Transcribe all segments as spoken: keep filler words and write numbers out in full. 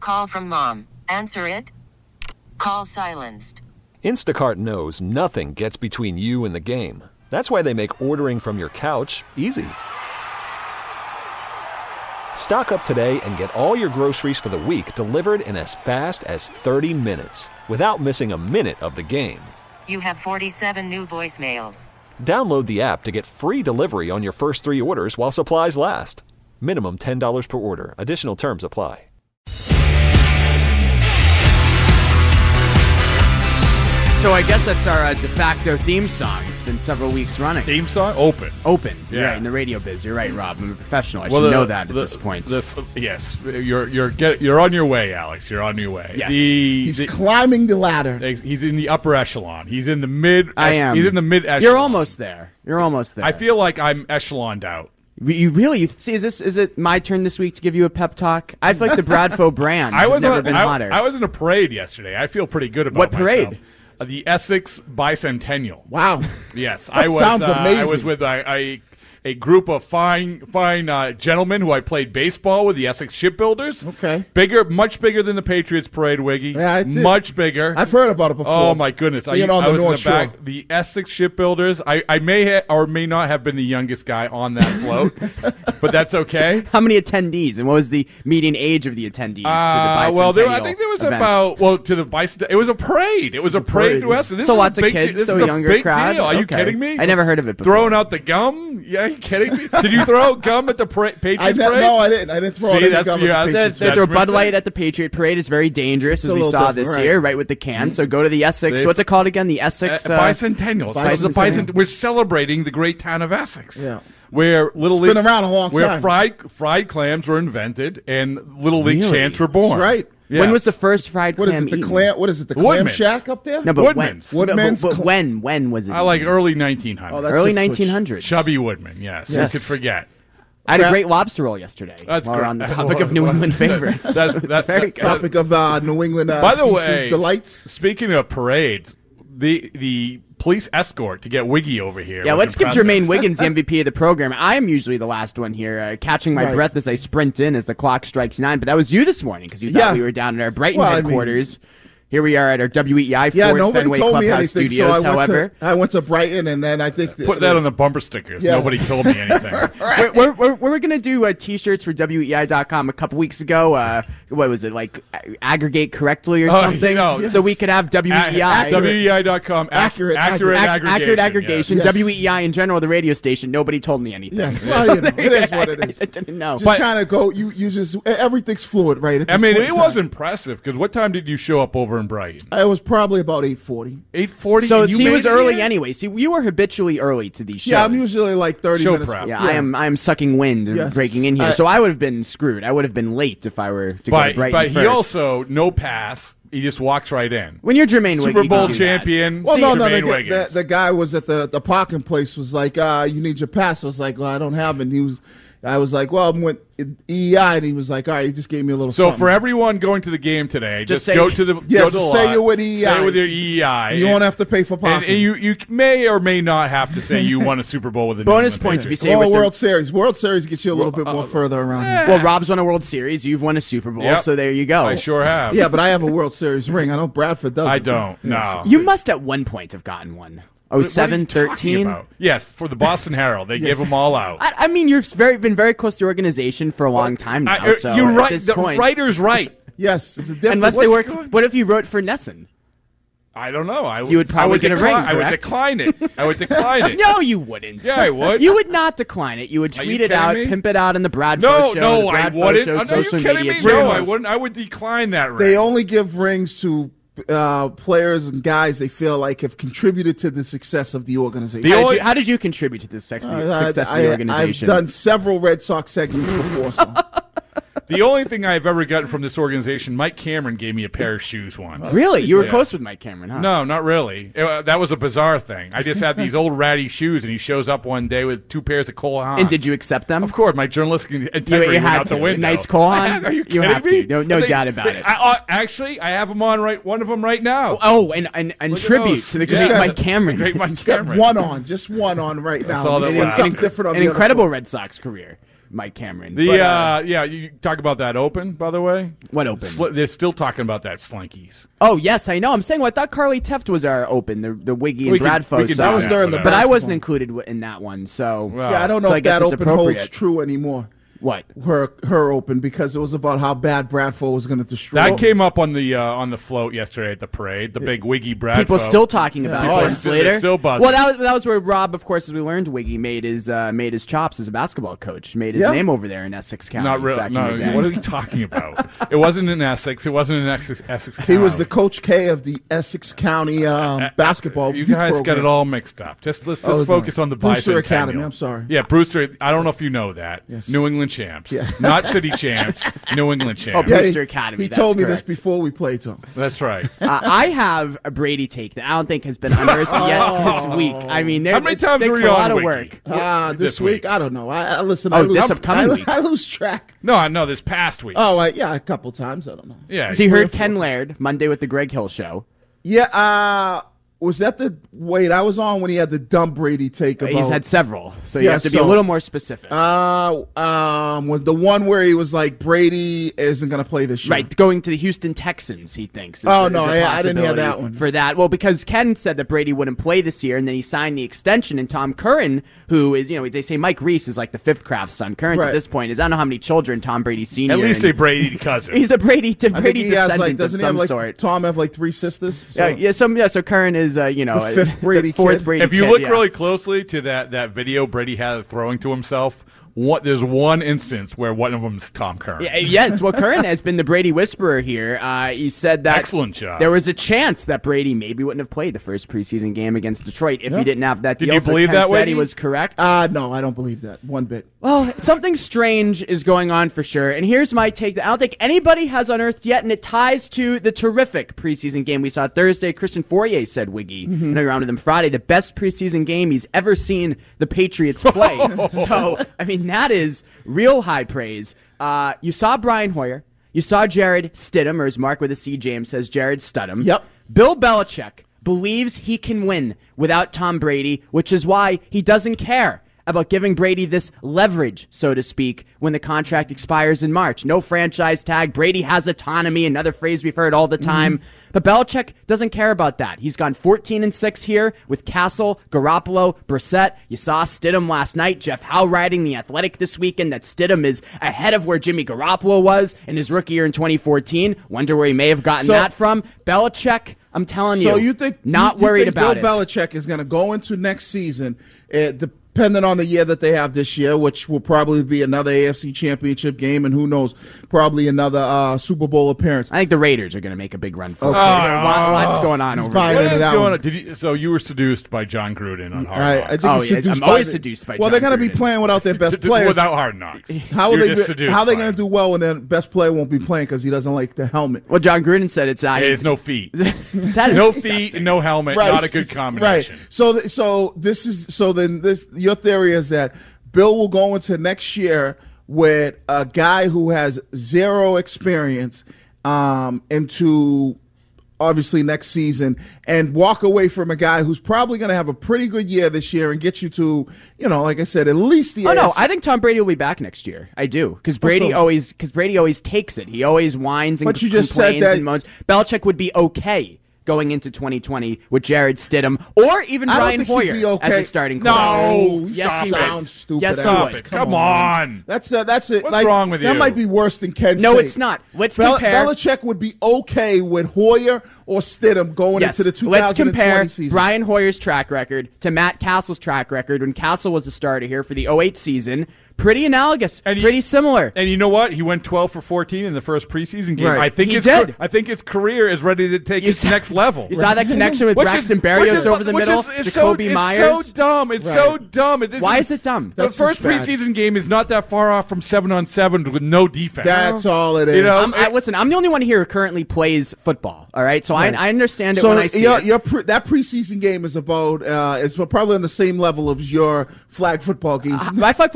Call from mom. Answer it. Call silenced. Instacart knows nothing gets between you and the game. That's why they make ordering from your couch easy. Stock up today and get all your groceries for the week delivered in as fast as thirty minutes without missing a minute of the game. You have forty-seven new voicemails. Download the app to get free delivery on your first three orders while supplies last. Minimum ten dollars per order. Additional terms apply. So I guess that's our uh, de facto theme song. It's been several weeks running. Theme song? Open. Open. Yeah. You're right, in the radio biz. You're right, Rob. I'm a professional. I Well, should the- know that at the- this point. This, yes, you're you're get, you're on your way, Alex. You're on your way. Yes. The- He's the- climbing the ladder. He's in the upper echelon. He's in the mid. I am. He's in the mid echelon. You're almost there. You're almost there. I feel like I'm echeloned out. You really? You, see, is this is it my turn this week to give you a pep talk? I feel like the Bradfo brand I has was never on, been I, hotter. I was in a parade yesterday. I feel pretty good about What myself. parade? Uh, the Essex Bicentennial. Wow. Yes, I was. Sounds uh, I was amazing. with a, a a group of fine fine uh, gentlemen who I played baseball with, the Essex Shipbuilders. Okay. Bigger, much bigger than the Patriots parade, Wiggy. Yeah, I did. Much bigger. I've heard about it before. Oh my goodness! Being I, on I the was North in the back. Shore. The Essex Shipbuilders. I, I may ha- or may not have been the youngest guy on that float, but that's okay. How many attendees, and what was the median age of the attendees Uh, to the bicentennial well, there, I think there was event? about well to the bicent. It was a parade. It was a parade, parade, to us. This so is lots a of big, kids, This so is a a younger big crowd. deal. Are you Okay. kidding me? I never heard of it before. Throwing out the gum? Yeah, are you kidding me? Did you throw out gum at the pra- Patriots I ne- parade? no, I didn't. I didn't throw See, it in that's- the yeah, government. that's- They That's throw Bud mistake. Light at the Patriot Parade. It's very dangerous, as a we little saw different, this right. year, right with the can. So go to the Essex. They- What's it called again? The Essex Uh, uh, bicentennial. So it's the Bicentennial. bicent- We're celebrating the great town of Essex. Yeah. Where little It's league, been around a long where time. fried fried clams were invented and little league Really? chants were born. That's right. Yes. When was the first fried What is clam it? The eaten? clam? What is it? The clam Woodman's. shack up there? No, but Woodman's. when? Woodman's But, but cl- when? When was it? I like eaten? early nineteen hundreds. Oh, that's early Ipswich. nineteen hundreds. Chubby Woodman. Yes, Yes. you could forget. I had a Crap. great lobster roll yesterday. That's while we're great. on the topic of New England favorites. That's- It was that- very that- good. Topic of uh, New England uh, By the seafood way, delights. speaking of parades, the the police escort to get Wiggy over here. Yeah, was let's impressive. give Jermaine Wiggins the M V P of the program. I am usually the last one here, uh, catching my Right. breath as I sprint in as the clock strikes nine. But that was you this morning because you thought Yeah. we were down at our Brighton Well, I mean- headquarters. Here we are at our W E I Yeah, Ford nobody Fenway told me Clubhouse anything. Studios. so I went, however, to, I went to Brighton, and then I think Put that on the bumper stickers. Yeah. Nobody told me anything. we're, we're, we're, we're going to do uh, T-shirts for W E I dot com a couple weeks ago. Uh, what was it, like uh, aggregate correctly or Oh, something? you know, so we could have W E I. W E I dot com. Accurate, accurate, accurate. Ac- aggregation. accurate aggregation. Yes. W E I in general, the radio station. Nobody told me anything. Yes, well, you know, it is what it is. I didn't know. Just kind of go. You, you just everything's fluid, right? At I this mean, point it in was time. impressive because what time did you show up over in Brighton? It was probably about eight forty. eight forty. So and you he made was it early here? anyway. See, you were habitually early to these shows. Yeah, I'm usually like thirty Show minutes. prep. Yeah, I am. I am sucking wind and Yes. breaking in here. I- so I would have been screwed. I would have been late if I were to go to But Brighton but first. he also no pass. He just walks right in. when you're Jermaine Super Wiggins, you Bowl can do that. champion. Well, no, no, Jermaine the, the, Wiggins. the guy was at the, the parking place was like, uh, you need your pass. I was like, well, I don't have it. And he was, I was like, well, I'm with E E I, and he was like, all right, he just gave me a little So something. for everyone going to the game today, Just just, say- go to the Yeah, go to just the say lot, you're with E E I. Say with your E E I. You won't have to pay for And, parking. and you you may or may not have to say you won a Super Bowl with the Bonus New England points if you Patriots. say well, with the- World Series. World Series gets you a little bit more further around here. Well, Rob's won a World Series. You've won a Super Bowl. Yep. So there you go. I sure have. Yeah, but I have a World Series ring. I know Bradford doesn't. I don't. No. You must at one point have gotten one. Oh, What are seven, you talking thirteen. about? Yes, for the Boston Herald, they give them all out. I, I mean, you've very been very close to the organization for a long time now. I- so you're at right. this The point, writer's right. Yes, it's a different. unless they what's- work. What if you wrote for Nesson? I don't know. I You would probably I would get a decline, ring, I would correct? decline it. I would decline it. No, you wouldn't. Yeah, I would. You would not decline it. You would Are you tweet it kidding out, me? pimp it out in the Bradford No, show. no, the I Bradford wouldn't. Show, Are you social kidding media me? No, I channels. wouldn't. I would decline that ring. They only give rings to uh, players and guys they feel like have contributed to the success of the organization. The How did, only- you, how did you contribute to the sex, Uh, success I, of the I- organization? I've done several Red Sox segments before. So. The only thing I've ever gotten from this organization, Mike Cameron gave me a pair of shoes once. Really? You were Yeah. close with Mike Cameron, huh? No, not really. It- uh, that was a bizarre thing. I just had these old ratty shoes, and he shows up one day with two pairs of Cole Haans. And did you accept them? Of course, my journalistic You, integrity you went had out to. the window. Nice Cole Haan. Are you You kidding have me? to. No, no They- doubt about they- it. I, uh, actually, I have them on right. One of them right now. Oh, and and, and Look at tribute those. to the Yeah. great Mike Cameron. Great Mike He's got Cameron. one on, just one on right now. all that He's we got have. something different on An the other incredible foot. Red Sox career. Mike Cameron. The But, uh, yeah, you talk about that open, by the way. What open? Sl- they're still talking about that Slinkies. Oh, yes, I know. I'm saying, well, I thought Carly Teft was our open, the, the Wiggy We and could- Bradfo we could side. That was during the But I basketball. wasn't included w- in that one, so. Well, Yeah, I don't know So I if guess that it's open holds appropriate. true anymore. What? Her her open because it was about how bad Bradford was going to destroy. That came up on the uh, on the float yesterday at the parade. The big Wiggy Bradfo. People still talking about Yeah. it Oh, months they're later. still buzzing. Well, that was that was where Rob, of course, as we learned, Wiggy made his uh, made his chops as a basketball coach, made his Yeah. name over there in Essex County. Not really. Back No, in the day. what are you talking about? It wasn't in Essex. It wasn't in Essex. Essex He was the County. Coach K of the Essex County um, basketball. You youth guys program. got it all mixed up. Just let's just Oh, focus no. on the Brewster bicentennial. Academy, I'm sorry. Yeah, Brewster. I don't know if you know that. Yes. New England champs, Yeah. not city champs. New England champs. Yeah. he- Brewster Academy, He that's told me correct. this before we played some. That's right. uh, I have a Brady take that I don't think has been unearthed yet this week. I mean, there, How many it times takes were a you lot on of Wiki? work. Ah, this, This week? week. I don't know. I, I listen. Oh, I lose, this upcoming I, week. I lose track. No, I know this past week. Oh, I, yeah, a couple times. I don't know. yeah. So you Three or heard four Ken times. Laird Monday with the Greg Hill show. Yeah. Uh, was that the wait? I was on when he had the dumb Brady take about. He's had several, so you Yeah, have to be a so- little more specific. Uh, um, was the one where he was like Brady isn't going to play this year. Right, going to the Houston Texans, he thinks. Is, Oh, is no, a I- I didn't hear possibility that one. For that, well, because Ken said that Brady wouldn't play this year, and then he signed the extension, and Tom Curran, who is, you know, they say Mike Reese is like the fifth Kraft son. Curran, Right. at this point, is I don't know how many children Tom Brady Senior At least and a Brady cousin. He's a Brady, I think Brady he has descendant like of doesn't he some have like sort. Tom have like three sisters? So. Yeah, yeah, so yeah, so Curran is, uh, you know, The fifth uh, Brady the fourth kid. Brady If you kid, look yeah. really closely to that, that video Brady had throwing to himself, what there's one instance where one of them's Tom Curran. Yeah, yes, well, Curran has been the Brady whisperer here. Uh, he said that Excellent job. there was a chance that Brady maybe wouldn't have played the first preseason game against Detroit if he didn't have that Did deal. you So believe Ken that, said he Wiggy? was correct. Uh, no, I don't believe that one bit. Well, something strange is going on for sure. And here's my take that I don't think anybody has unearthed yet, and it ties to the terrific preseason game we saw Thursday. Christian Fourier said, Wiggy, Mm-hmm. I know you're on with him Friday, the best preseason game he's ever seen the Patriots play. So, I mean, that is real high praise. Uh, you saw Brian Hoyer. You saw Jared Stidham, or as Mark with a C, James says, Jared Studham. Yep. Bill Belichick believes he can win without Tom Brady, which is why he doesn't care about giving Brady this leverage, so to speak, when the contract expires in March. No franchise tag. Brady has autonomy, another phrase we've heard all the time. But Belichick doesn't care about that. He's gone fourteen and six here with Castle, Garoppolo, Brissett. You saw Stidham last night. Jeff Howe writing The Athletic this weekend that Stidham is ahead of where Jimmy Garoppolo was in his rookie year in twenty fourteen. Wonder where he may have gotten So- that from. Belichick, I'm telling you, So you think not you, you worried think about Bill it. Belichick is going to go into next season, uh, depending on the year that they have this year, which will probably be another A F C Championship game, and who knows, probably another uh, Super Bowl appearance. I think the Raiders are going to make a big run for Okay. it. There's a lot- lots going on over buying there. What into is that going one. on? Did you, so you were seduced by John Gruden on Hard I, Knocks. I think Oh, he's yeah, seduced I'm by always the- seduced by Well, John they're going to be Gruden. playing without their best players. Without Hard Knocks. How are You're they? just seduced How are they by going it. to do well when their best player won't be playing because he doesn't like the helmet? Well, John Gruden said it's not. There's no feet. that is No disgusting. feet, no helmet, not a good combination. Right. So, th- so this is so then this your theory is that Bill will go into next year with a guy who has zero experience um, into obviously next season and walk away from a guy who's probably going to have a pretty good year this year and get you to, you know, like I said, at least the Oh no, A F C. I think Tom Brady will be back next year. I do because Brady so? always because Brady always takes it. He always whines and But you just said complains that- and moans. Belichick would be okay going into twenty twenty with Jared Stidham or even I don't Brian think he'd Hoyer be okay. as a starting No, quarterback. yes, stop he it. would. Sounds stupid. Yes, he Stop would. it. Come on. That's uh, that's it. What's like, wrong with that you? might be worse than Ken No, State. it's not. Let's Bel- compare. Belichick would be okay with Hoyer or Stidham going Yes. into the two Let's thousand twenty compare season. Brian Hoyer's track record to Matt Castle's track record when Castle was a starter here for the oh eight season. Pretty analogous, And you- pretty similar. And you know what? He went twelve for fourteen in the first preseason game. Right. I think He his did. I think his career is ready to take You its saw- next level. You saw that connection with Which Braxton is- Berrios which is- over the which middle, is- it's Jacoby so, Myers. It's so dumb. It's Right. so dumb. This Why is it dumb? The That's first just bad. preseason game is not that far off from seven on seven with no defense. That's all it is. You know, I'm, I, listen, I'm the only one here who currently plays football. All right, so Right. I, I understand it so when I see your, it. your pre- that preseason game is about uh, is probably on the same level as your flag football games. My flag football games are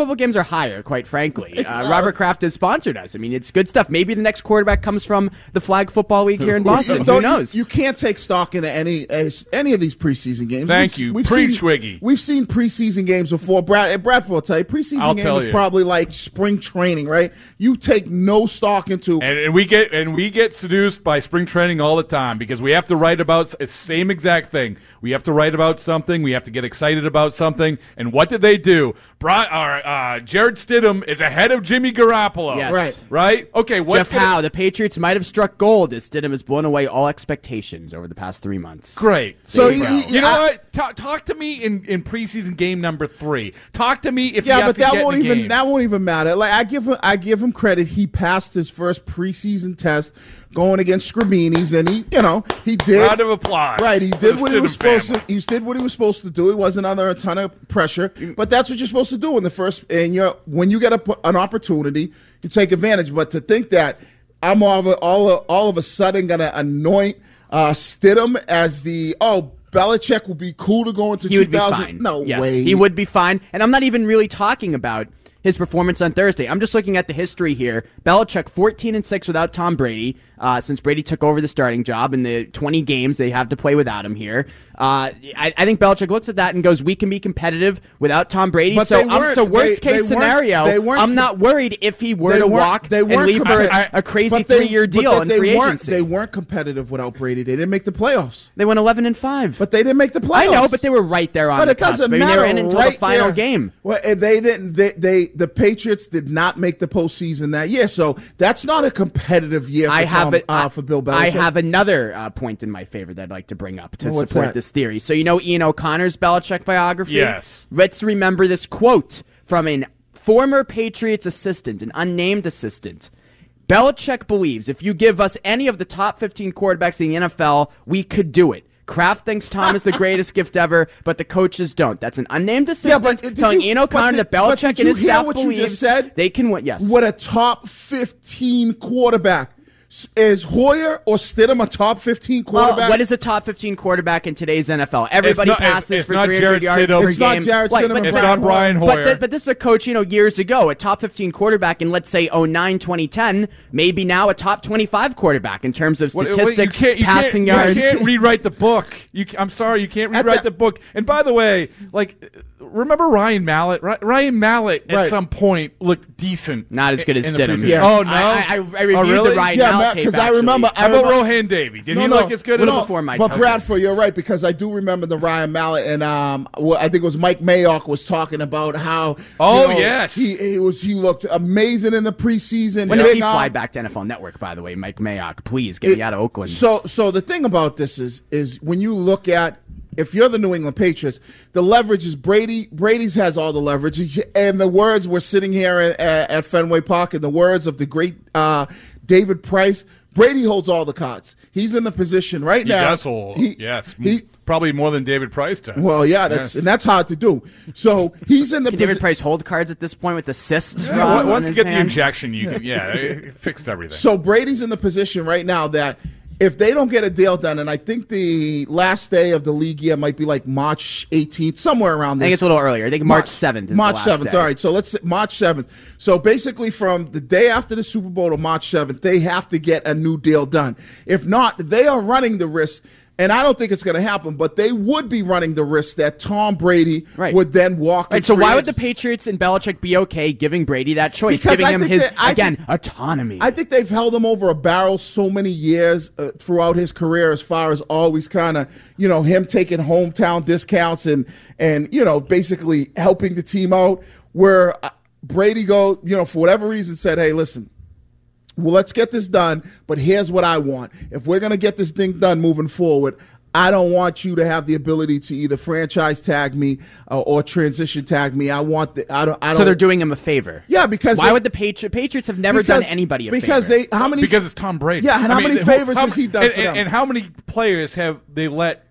hire, quite frankly. Uh, Robert Kraft has sponsored us. I mean, it's good stuff. Maybe the next quarterback comes from the Flag Football League here in Boston. Don't- Who knows? You, you can't take stock into any uh, any of these preseason games. Thank you. Preach, seen, Wiggy. We've seen preseason games before. Brad, Bradford will tell you, preseason I'll game tell is you. probably like spring training, right? You take no stock into. And, and we get and we get seduced by spring training all the time because we have to write about the same exact thing. We have to write about something. We have to get excited about something. And what did they do? Bri- or, uh, Jared Stidham is ahead of Jimmy Garoppolo. Yes. Right. Right? Okay. What's Jeff gonna- Howe, the Patriots might have struck gold as Stidham has blown away all expectations over the past three months. Great. So There you, you- go. you- You know I- what? Talk, talk to me in, in preseason game number three. Talk to me if he Yeah, has but to that get won't in the even game. that won't even matter. Like I give him I give him credit. He passed his first preseason test going against Scrabini's, and he you know he did. Round of applause. Right, he for did the what he was Stidham supposed family. to. He did what he was supposed to do. It wasn't under a ton of pressure, but that's what you're supposed to do in the first. And you when you get a, an opportunity, you take advantage. But to think that I'm all of a, all of, all of a sudden going to anoint uh, Stidham as the oh. Belichick will be cool to go into He would be two thousand. fine. No yes, way. he would be fine. And I'm not even really talking about his performance on Thursday. I'm just looking at the history here. Belichick fourteen and six without Tom Brady uh, since Brady took over the starting job in the twenty games they have to play without him here. Uh, I, I think Belichick looks at that and goes, "We can be competitive without Tom Brady." But so, they um, weren't- so worst they- case they weren't- scenario, they weren't- I'm not worried if he were They to weren't- walk they and weren't leave for compe- a crazy but they- three-year but deal they- in they free weren't- agency. They weren't competitive without Brady. They didn't make the playoffs. They went eleven and five. But they didn't make the playoffs. I know, but they were right there on But the it doesn't cusp. I mean, matter. they were in until right the final there. game. Well, and they didn't. They, they the Patriots did not make the postseason that year, so that's not a competitive year for I have Tom, it. uh, for Bill Belichick. I have another uh, point in my favor that I'd like to bring up to Well, what's support that? this theory. So you know Ian O'Connor's Belichick biography? Yes. Let's remember this quote from a former Patriots assistant, an unnamed assistant. Belichick believes if you give us any of the top fifteen quarterbacks in the N F L, we could do it. Kraft thinks Tom is the greatest gift ever, but the coaches don't. That's an unnamed assistant but did telling you- Ian O'Connor but did- that Belichick but did and his you hear staff what you believes just said? they can win. Yes. What a top fifteen quarterback. S- Is Hoyer or Stidham a top fifteen Well, quarterback? what is a top fifteen quarterback in today's N F L? Everybody not- it's- passes it's for not three hundred Jared yards Stidham. per It's not game. Jared Like, Stidham but- and It's Brad not Hoyer. Brian But, Hoyer. th- but this is a coach, you know, years ago, a top fifteen quarterback in, let's say, oh nine, twenty ten, maybe now a top twenty-five quarterback in terms of What- what- statistics, you can't, you passing can't, yards. You can't rewrite the book. You, ca- I'm sorry, you can't At rewrite the- the book. And by the way, like, remember Ryan Mallett? Ry- Ryan Mallett at Right. some point looked decent. Not as good as in the Stidham. preseason. Yeah. Oh no! I, I, I reviewed oh, really? the Ryan Yeah, Mallett Matt, tape, 'cause I actually. remember- How I about remember- Rohan Davey? Did No, he no. look as good? Well, as no, before my But time. Bradford, you're right, because I do remember the Ryan Mallett, and um, well, I think it was Mike Mayock was talking about how. you Oh, know, yes. he, he was he looked amazing in the preseason. When does Big he arm. fly back to N F L Network, by the way, Mike Mayock? Please get It- me out of Oakland. So, so the thing about this is, is when you look at, if you're the New England Patriots, the leverage is Brady. Brady's has all the leverage, and the words we're sitting here at, at Fenway Park, and the words of the great uh, David Price. Brady holds all the cards. He's in the position right He now. does hold. He- yes, He, probably more than David Price does. well, yeah, that's Yes. and that's hard to do. So he's in the Can David posi- Price hold cards at this point with the cyst? Yeah, Rob, once- on once you his get the hand? injection, you can, yeah, it fixed everything. So Brady's in the position right now that if they don't get a deal done, and I think the last day of the league year might be like March eighteenth, somewhere around I there. think it's a little earlier. I think March seventh is March the last seventh. day. All right, so let's say March seventh. So basically, from the day after the Super Bowl to March seventh, they have to get a new deal done. If not, they are running the risk. And I don't think it's going to happen, but they would be running the risk that Tom Brady Right. would then walk. in Right, so free why would the agency. Patriots and Belichick be okay giving Brady that choice, Because giving I him think his, that- I again, think- autonomy? I think they've held him over a barrel so many years uh, throughout his career, as far as always kind of, you know, him taking hometown discounts and, and you know, basically helping the team out, where uh, Brady go, you know, for whatever reason said, hey, listen, well, let's get this done, but here's what I want. If we're going to get this thing done moving forward, I don't want you to have the ability to either franchise tag me uh, or transition tag me. I want the, I don't, I don't. so they're doing him a favor. Yeah, because why they- would the Patri- Patriots have never because, done anybody a because favor? they how many because it's Tom Brady. Yeah, and I how mean, many who- favors how has he many- done and, for and, them? and how many players have they let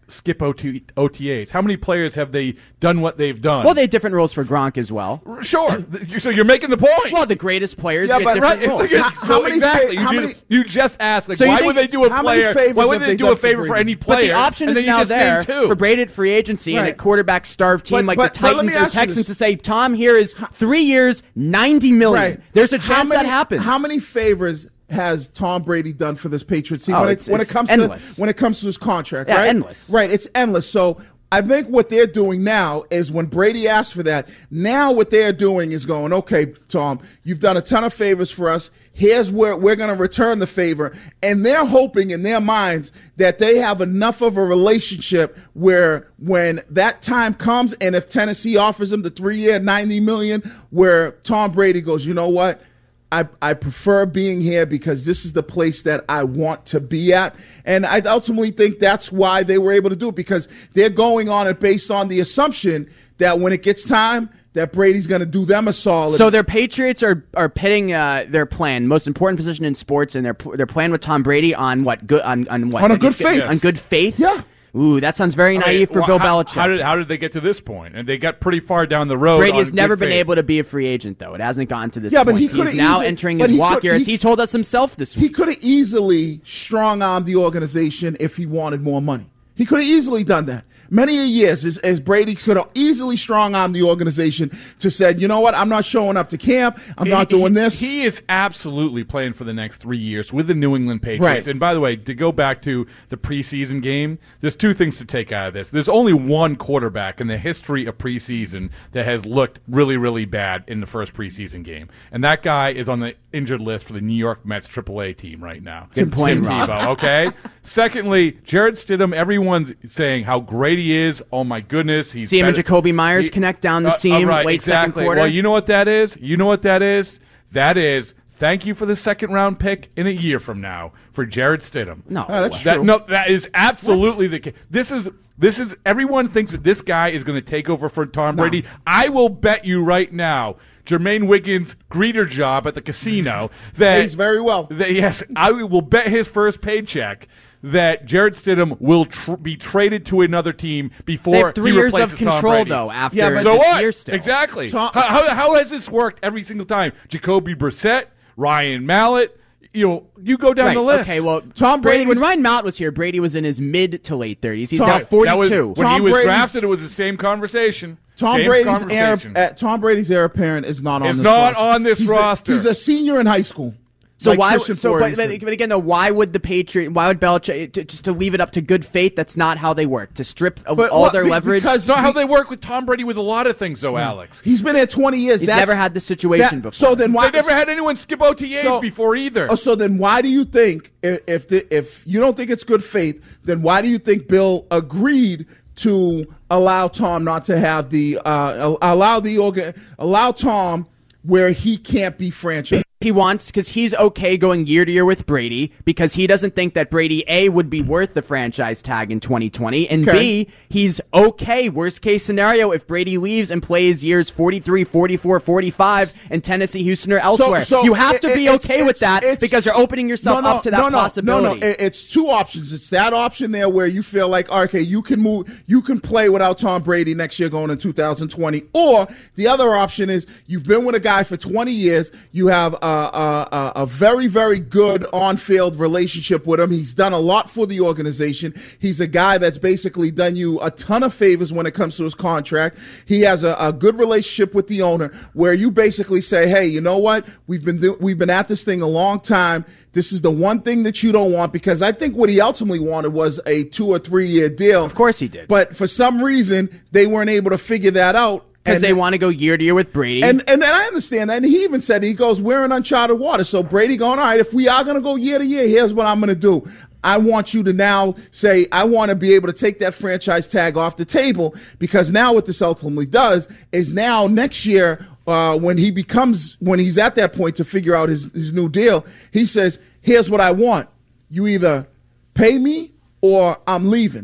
skip O T, O T As? How many players have they done what they've done? Well, they have different rules for Gronk as well. Sure. So you're making the point. Well, the greatest players Yeah, get but different Right, rules. it's like, How- so how many exactly. fa- how you, many- just, you just asked, like, So you why think would they it's- do a how many player? favors Why would have they they do done a for favor for Brady? any But player? the option and is then you now just there named two? for Brady at free agency and a Right. quarterback-starved team But- like but- the but let me Titans or ask you Texans this. to say, Tom, here is three years, ninety million. Right. There's a How chance many- that happens. How many favors has Tom Brady done for this Patriots team Oh, when, it's- it, when it it's comes endless. to when it comes to his contract? Yeah, right? endless. Right, it's endless. So I think what they're doing now is when Brady asked for that, now what they're doing is going, okay, Tom, you've done a ton of favors for us. Here's where we're going to return the favor. And they're hoping in their minds that they have enough of a relationship where when that time comes and if Tennessee offers them the three-year, ninety million dollars, where Tom Brady goes, you know what? I, I prefer being here because this is the place that I want to be at. And I ultimately think that's why they were able to do it, because they're going on it based on the assumption that when it gets time, that Brady's going to do them a solid. So their Patriots are are pitting uh, their plan, most important position in sports, and their their plan with Tom Brady on what good on, on what On a Did good you skip- faith. on good faith. Yeah. Ooh, that sounds very I mean, naive for well, Bill how, Belichick. How did, how did they get to this point? And they got pretty far down the road. Brady has on never good been faith. able to be a free agent, though. It hasn't gotten to this Yeah, but point. he coulda He's now easily- entering but his he walk could- year, as he- he told us himself this he week. could have easily strong-armed the organization if he wanted more money. He could have easily done that. Many a years, as, as Brady could have easily strong-armed the organization to said, you know what, I'm not showing up to camp. I'm He- not doing he- this. He is absolutely playing for the next three years with the New England Patriots. Right. And by the way, to go back to the preseason game, there's two things to take out of this. There's only one quarterback in the history of preseason that has looked really, really bad in the first preseason game. And that guy is on the injured list for the New York Mets triple A team right now. Good point, Tim Rob. Tebow, okay? Secondly, Jared Stidham, everyone's saying how great he is. Oh, my goodness. He's See him and better- Jacoby Myers he- connect down the Uh, seam uh, right, late exactly. second quarter. Well, you know what that is? You know what that is? That is thank you for the second round pick in a year from now for Jared Stidham. No. Oh, that's That, true. no, that is absolutely the case. This is this is everyone thinks that this guy is going to take over for Tom Brady. I will bet you right now, Jermaine Wiggins' greeter job at the casino that Pays very well. that- yes, I will bet his first paycheck that Jared Stidham will tr- be traded to another team before They have three he years of replaces Tom control, Brady. though, after Yeah, but- So this what? year still. Exactly. Tom- how, how, how has this worked every single time? Jacoby Brissett, Ryan Mallett. You know, you go down Right. the list. Okay, well, Tom Brady, when Brady's- Ryan Mallett was here, Brady was in his mid to late thirties. He's Tom- now That was- forty-two. when he Tom was Brady's- drafted, it was the same conversation. Tom Same Brady's heir, conversation. uh, Tom Brady's heir apparent is not on Is this not roster. on this he's roster. A, he's a senior in high school. So like why? Christian So, but, Ford but again, though, why would the Patriot? Why would Belichick to, just to leave it up to good faith? That's not how they work. To strip of But all what- their be- leverage. because- It's not how they work with Tom Brady with a lot of things, though, Alex. He's been here twenty years. He's That's- never had this situation that- before. So then why? They never had anyone skip O T As So- before either. Oh, so then why do you think if if, the, if you don't think it's good faith, then why do you think Bill agreed to allow Tom not to have the uh, allow the organ allow Tom where he can't be franchise? He wants, because he's okay going year to year with Brady, because he doesn't think that Brady, A, would be worth the franchise tag in twenty twenty, and Okay. B, he's okay, worst case scenario, if Brady leaves and plays years forty-three, forty-four, forty-five in Tennessee, Houston, or elsewhere. so you have it- to be it's- okay with it's- that, it's- because you're opening yourself no, no, up to that no, no, possibility. No, no, It- it's two options. It's that option there where you feel like, okay, you can move, you can play without Tom Brady next year going in two thousand twenty, or the other option is you've been with a guy for twenty years, you have a, a, a, a very, very good on-field relationship with him. He's done a lot for the organization. He's a guy that's basically done you a ton of favors when it comes to his contract. He has a, a good relationship with the owner where you basically say, hey, you know what? We've been do- we've been at this thing a long time. This is the one thing that you don't want, because I think what he ultimately wanted was a two or three year deal. Of course he did. But for some reason, they weren't able to figure that out. Because And- they want to go year to year with Brady. and, and and I understand that. And he even said, he goes, we're in uncharted water. So Brady going, all right, if we are going to go year to year, here's what I'm going to do. I want you to now say, I want to be able to take that franchise tag off the table, because now what this ultimately does is now next year, uh, when he becomes, when he's at that point to figure out his, his new deal, he says, here's what I want. You either pay me or I'm leaving.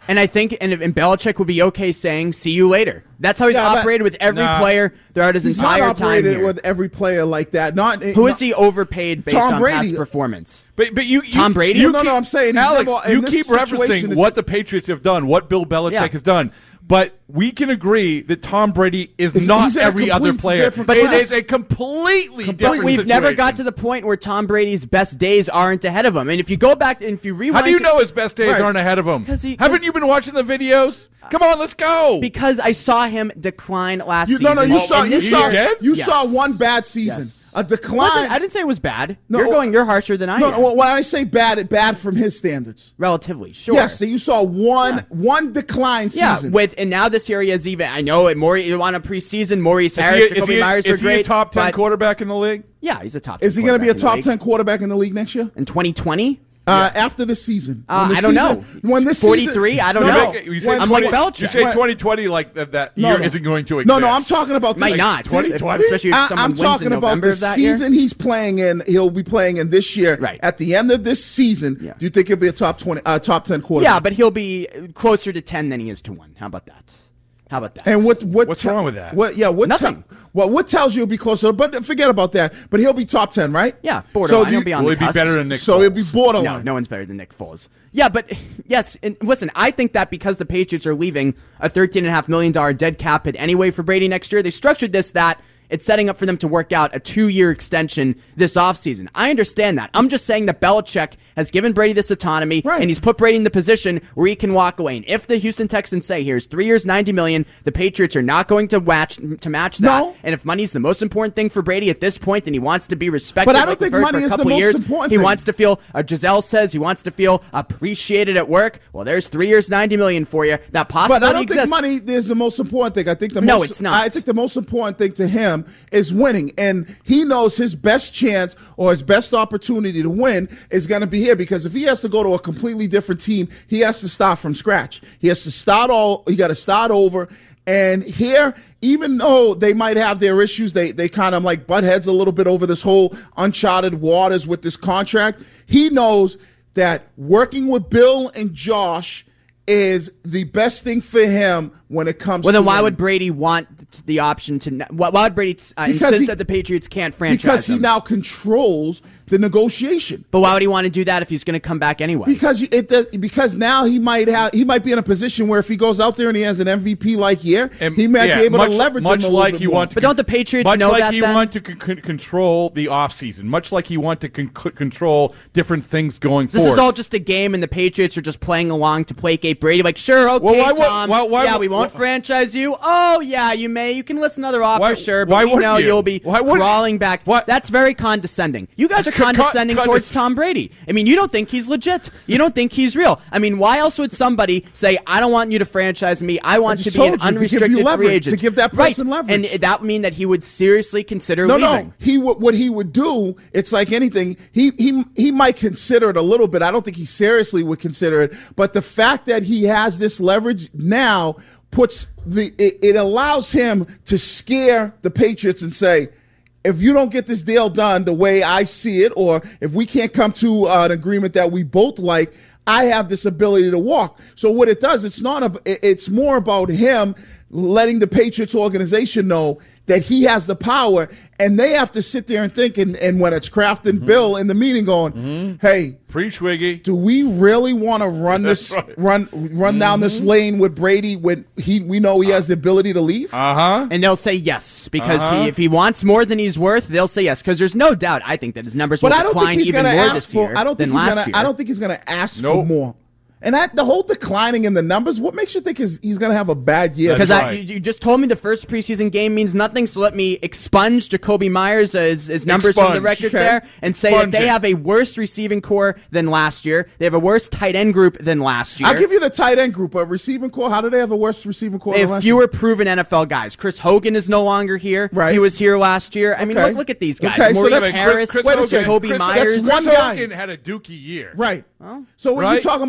And I think, and, and Belichick would be okay saying, see you later. That's how he's Yeah, but- operated with every Nah. player throughout his He's entire not time operated here. with every player like that. Not Who is not- he overpaid based Tom on Brady. past performance? But, but you, you, Tom Brady? You No, no, keep- I'm saying he's Alex, never- in you this keep situation, referencing it's- what the Patriots have done, what Bill Belichick Yeah. has done. But we can agree that Tom Brady is He's- not he's in a every other complete player. different But it class. is a completely But different we've never situation. got to the point where Tom Brady's best days aren't ahead of him. And if you go back and if you rewind, How do you to- know his best days Right. aren't ahead of him? 'Cause he- Haven't 'cause- you been watching the videos? Come on, let's go. Because I saw him decline last You, season. no, no, you Oh, saw, And you this saw, year- you Yes. saw one bad season, Yes. a decline. Wasn't- I didn't say it was bad. No, you're going. You're harsher than I no, am. well, when I say bad, bad from his standards. Relatively, sure. Yes, so you saw one one decline Yeah, season. with and now this year he has even. I know it. More you want a preseason. Maurice is he, Harris, is Jacoby he, Myers is were he great. a top ten but- quarterback in the league? Yeah, he's a top. Is he going to be a top ten quarterback in the league next year? in twenty twenty? Uh, After the season, Uh, When the I don't know. season- When this forty-three? season, I don't no, know. no, You say when- I'm like twenty Belichick. You say When- twenty twenty like that, that No, year no. isn't going to exist. No, no, I'm talking about Might this- not. twenty If- twenty? Especially if I, someone I'm wins talking in about November the of that year. season he's playing in. He'll be playing in this year. Right. At the end of this season, Yeah. do you think he'll be a top twenty, uh, top ten quarterback? Yeah, but he'll be closer to ten than he is to one. How about that? How about that? And what what What's te- wrong with that? What yeah, what Nothing. Te- well, what tells you he'll be closer? But forget about that. But he'll be top ten, right? Yeah, borderline. So he'll you- be on Will the he be cusp. better than Nick So Foles? he'll be borderline. No, no one's better than Nick Foles. Yeah, but yes, and listen, I think that because the Patriots are leaving a thirteen point five million dollars dead cap hit anyway for Brady next year, they structured this that it's setting up for them to work out a two-year extension this offseason. I understand that. I'm just saying that Belichick has given Brady this autonomy, Right. and he's put Brady in the position where he can walk away. And if the Houston Texans say, here's three years, ninety million dollars, the Patriots are not going to match, to match that. No. And if money's the most important thing for Brady at this point, and he wants to be respected But I don't like we've think heard money for a is the couple most years, important he thing. wants to feel, uh, Giselle says he wants to feel appreciated at work. Well, there's three years, ninety million dollars for you. That But possibility I don't exists. think money is the most important thing. I think the No, most, it's not. I think the most important thing to him is winning, and he knows his best chance or his best opportunity to win is going to be here. Because if he has to go to a completely different team, he has to start from scratch. He has to start all. He got to start over. And here, even though they might have their issues, they they kind of like butt heads a little bit over this whole uncharted waters with this contract. He knows that working with Bill and Josh is the best thing for him when it comes Well, to then why winning. would Brady want the option to? n- Why why would Brady uh, Because insist he- that the Patriots can't franchise because he him? now controls the negotiation. But why would he want to do that if he's going to come back anyway? Because it does- because now he might have he might be in a position where if he goes out there and he has an M V P like year, And- he might yeah, be able much, to leverage much him a little like bit he more. want to But don't the Patriots much know like that he then? want to c- c- control the offseason, much like he want to con- c- control different things going This forward. is all just a game, and the Patriots are just playing along to placate Brady. Like, sure, okay, Well, why would- Tom. why- why yeah, would- we won't why- franchise you. Oh, yeah, you may. You can listen to other offers, Why- sure, but why we wouldn't know you? you'll be Why wouldn't- crawling back. What? That's very condescending. You guys are Con- con- condescending towards condes- Tom Brady. I mean, you don't think he's legit. You don't think he's real. I mean, why else would somebody say, I don't want you to franchise me. I want I to just be an told you, to give you unrestricted leverage, free agent. to give that right. person leverage. And that would mean that he would seriously consider No, leaving. no. He would what he would do. It's like anything. He he he might consider it a little bit. I don't think he seriously would consider it. But the fact that he has this leverage now puts the it, it allows him to scare the Patriots and say, if you don't get this deal done the way I see it, or if we can't come to uh, an agreement that we both like, I have this ability to walk. So what it does, it's not a, it's more about him letting the Patriots organization know that he has the power, and they have to sit there and think, and, and when it's Kraft and Mm-hmm. Bill in the meeting going, Mm-hmm. hey, Preach, Wiggy. do we really want to run this That's right. run run down this Mm-hmm. lane with Brady when he we know he has the ability to leave? Uh huh. And they'll say yes because Uh-huh. he, if he wants more than he's worth, they'll say yes because there's no doubt. I think that his numbers But will I don't decline think he's even going to more ask this for. year I don't think than he's last going year. to. I don't think he's going to ask for Nope. more. And that the whole declining in the numbers, what makes you think is he's going to have a bad year? Because That's I, right. you, you just told me the first preseason game means nothing, so let me expunge Jacoby Myers' uh, his, his numbers from the Expunge. record Okay. there and say Expunge that they it. have a worse receiving core than last year. They have a worse tight end group than last year. I'll give you the tight end group. A receiving core. How do they have a worse receiving core? They than have last fewer year? proven N F L guys. Chris Hogan is no longer here. Right. He was here last year. I mean, Okay. look, look at these guys. Okay, so Maurice that's- Harris, Chris- Chris Hogan- Jacoby Chris, Myers. that's Chris one guy. Hogan had a dookie year. Right. So when Right? you're talking about one guy,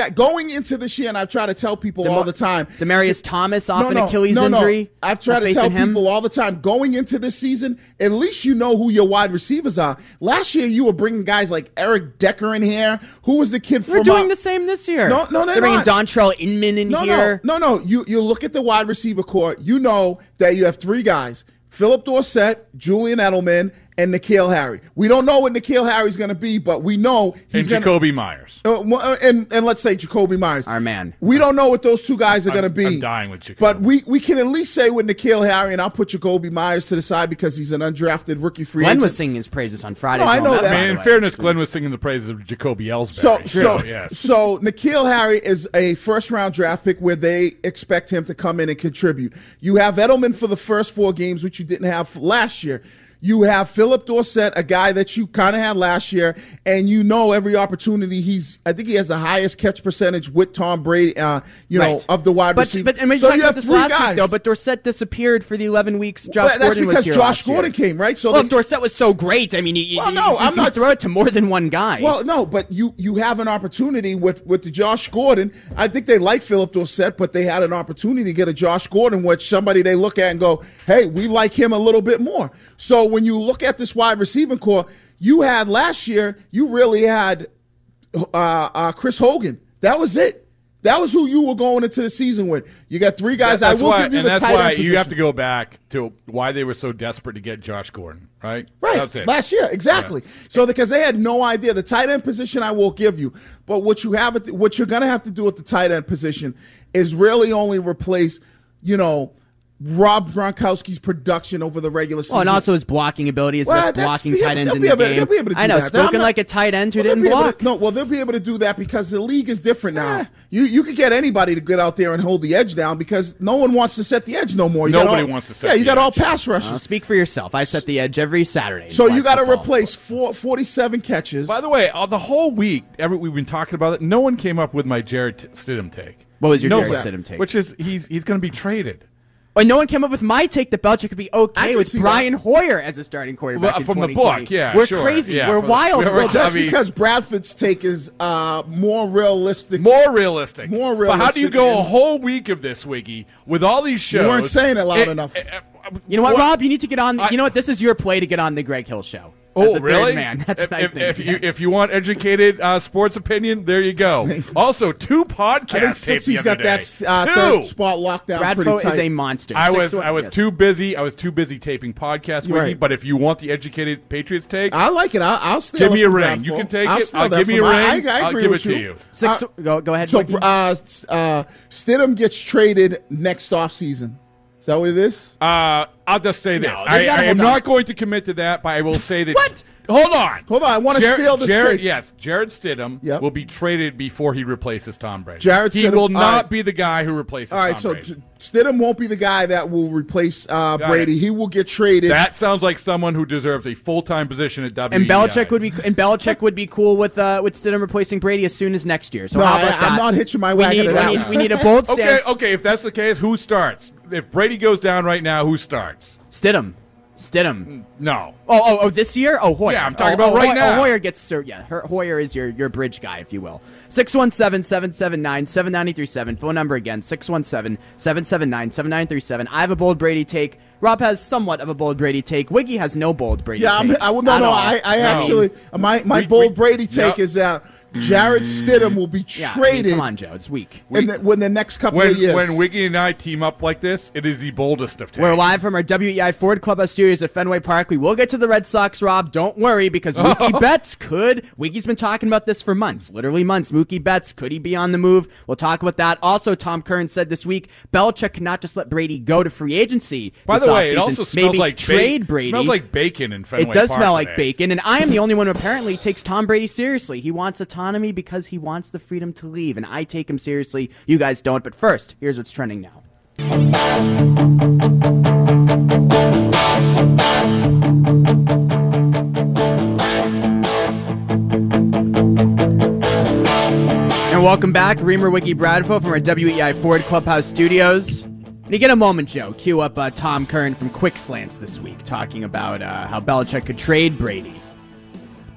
had going into this year, and I've tried to tell people Dem- all the time. Demarius Thomas off no, an no, Achilles no, no. injury. I've tried Have to faith tell in him? people all the time, going into this season, at least you know who your wide receivers are. Last year, you were bringing guys like Eric Decker in here. Who was the kid from? We're doing uh, the same this year. No, no, they're they're bringing not. Dontrell Inman in no, here. No, no, no. You you look at the wide receiver core. You know that you have three guys: Philip Dorsett, Julian Edelman, and N'Keal Harry. We don't know what N'Keal Harry's going to be, but we know he's and going Jacoby Myers. Uh, well, and and let's say Jacoby Myers, Our man. We don't know what those two guys are I'm- going to be. I'm dying with Jacoby. But we, we can at least say with N'Keal Harry, and I'll put Jacoby Myers to the side because he's an undrafted rookie free Glenn agent. was singing his praises on Friday. No, I know that. I mean, in By the way. fairness, Glenn was singing the praises of Jacoby Ellsbury. So, so, yes. so N'Keal Harry is a first-round draft pick where they expect him to come in and contribute. You have Edelman for the first four games, which you didn't have last year. You have Philip Dorsett, a guy that you kind of had last year, and you know every opportunity he's. I think he has the highest catch percentage with Tom Brady. Uh, you know Right. of the wide But, receiver. but and we so talked you about have this three last guys. week, though. But Dorsett disappeared for the eleven weeks. Josh Well, that's Gordon was because here Josh last Gordon year. came, right? So Look, they- Dorsett was so great. I mean, you, Well, you, no, you, I'm you not- throw it to more than one guy. Well, no, but you you have an opportunity with with the Josh Gordon. I think they like Philip Dorsett, but they had an opportunity to get a Josh Gordon, which somebody they look at and go, "Hey, we like him a little bit more." So when you look at this wide receiving core, you had last year, you really had uh, uh, Chris Hogan. That was it. That was who you were going into the season with. You got three guys. That's I will why, give you and the that's tight why end you have to position. go back to why they were so desperate to get Josh Gordon, right? Right, That's it. last year, exactly. So because they had no idea the tight end position, I will give you, but what you have, at, what you're going to have to do at the tight end position is really only replace, you know, Rob Gronkowski's production over the regular season. Well, and also his blocking ability, his Well, best that's- blocking yeah, tight end they'll in be the able to- game. they'll be able to do I know, that. I'm spoken not- like a tight end who Well, they'll didn't be able block. to- no, well, they'll be able to do that because the league is different now. You you could get anybody to get out there and hold the edge down because no one wants to set the edge no more. You got Nobody all- wants to set Yeah, you the got all edge. pass rushes. Uh, speak for yourself. I set the edge every Saturday. in so you flag got to football. replace four, forty-seven catches. By the way, uh, the whole week, every, we've been talking about it. No one came up with my Jared T- Stidham take. What was your no, Jarrett Stidham take? Which is he's he's going to be traded. And no one came up with my take that Belichick could be I okay can with see Brian Hoyer as a starting quarterback Well, in from the twenty twenty. book, yeah, We're sure, crazy. yeah, We're from the- wild. we're- We're Well, that's I mean- because Bradford's take is uh, more realistic. More realistic. More But how do you realistic go a and- whole week of this, Wiggy, with all these shows? weren't saying it loud enough. You know what, Rob? You need to get on. The, I- you know what? This is your play to get on the Greg Hill show. Oh, As a third really? man. That's if, my if, thing. if you yes. if you want educated uh, sports opinion, there you go. Also, two podcast I think tapes the Fitzy's other got that day. uh, Two. third spot locked down pretty Bradford tight. is a monster. I Six was one- I was yes. too busy. I was too busy taping podcast, You're Wiggy. right. But if you want the educated Patriots take, I like it. I'll, I'll steal give it me a from ring. Bradford. You can take I'll it. steal I'll that give me a from- ring. I, I I'll agree give it with to you. you. Six, Uh, go go ahead. so Wiggy. uh, uh, Stidham gets traded next offseason. Is that what it is? Uh, I'll just say this. No, I, they gotta I am hold on. not going to commit to that, but I will say that. What? Hold on. Hold on, I wanna Jared- steal this Jared, take. yes, Jared Stidham Yep. will be traded before he replaces Tom Brady. Jared he Stidham- will all not right. be the guy who replaces All right, Tom so Brady. J- Stidham won't be the guy that will replace uh, Got Brady. it. He will get traded. That sounds like someone who deserves a full time position at W E I. and Belichick would be and Belichick would be cool with uh, with Stidham replacing Brady as soon as next year. So No, how I- about I'm that? not hitching my we wagon need, to we that need, one. we need a bold Okay, stance. okay. If that's the case, who starts? If Brady goes down right now, who starts? Stidham, Stidham. No. Oh, oh, oh! This year? Oh, Hoyer. Yeah, I'm talking Oh, about oh, right Hoy- now. Oh, Hoyer gets ser- yeah. Her, Hoyer is your your bridge guy, if you will. six one seven, seven seven nine, seven nine three seven. Phone number again: six one seven, seven seven nine, seven nine three seven. I have a bold Brady take. Rob has somewhat of a bold Brady take. Wiggy has no bold Brady yeah, I'm, take. I, well, no, at no. all. I, I No. actually my my We- bold we- Brady take yeah. is that Jared Stidham will be Yeah, I mean, traded come on, Joe. It's weak. in the, when the next couple When of years. when Wiggy and I team up like this, it is the boldest of takes. We're live from our W E I Ford Clubhouse studios at Fenway Park. We will get to the Red Sox, Rob. Don't worry, because Mookie Betts could. Wiggy's been talking about this for months, literally months. Mookie Betts, could he be on the move? We'll talk about that. Also, Tom Curran said this week, Belichick cannot just let Brady go to free agency. By this the way, it offseason. also smells Maybe like trade ba- Brady. Smells like bacon in Fenway It does Park smell like today. bacon, and I am the only one who apparently takes Tom Brady seriously. He wants autonomy because he wants the freedom to leave, and I take him seriously. You guys don't. But first, here's what's trending now. And welcome back, Reamer Wiggy Bradford from our W E I Ford Clubhouse studios. And you get a moment, Joe. Cue up uh, Tom Curran from Quick Slants this week, talking about uh, how Belichick could trade Brady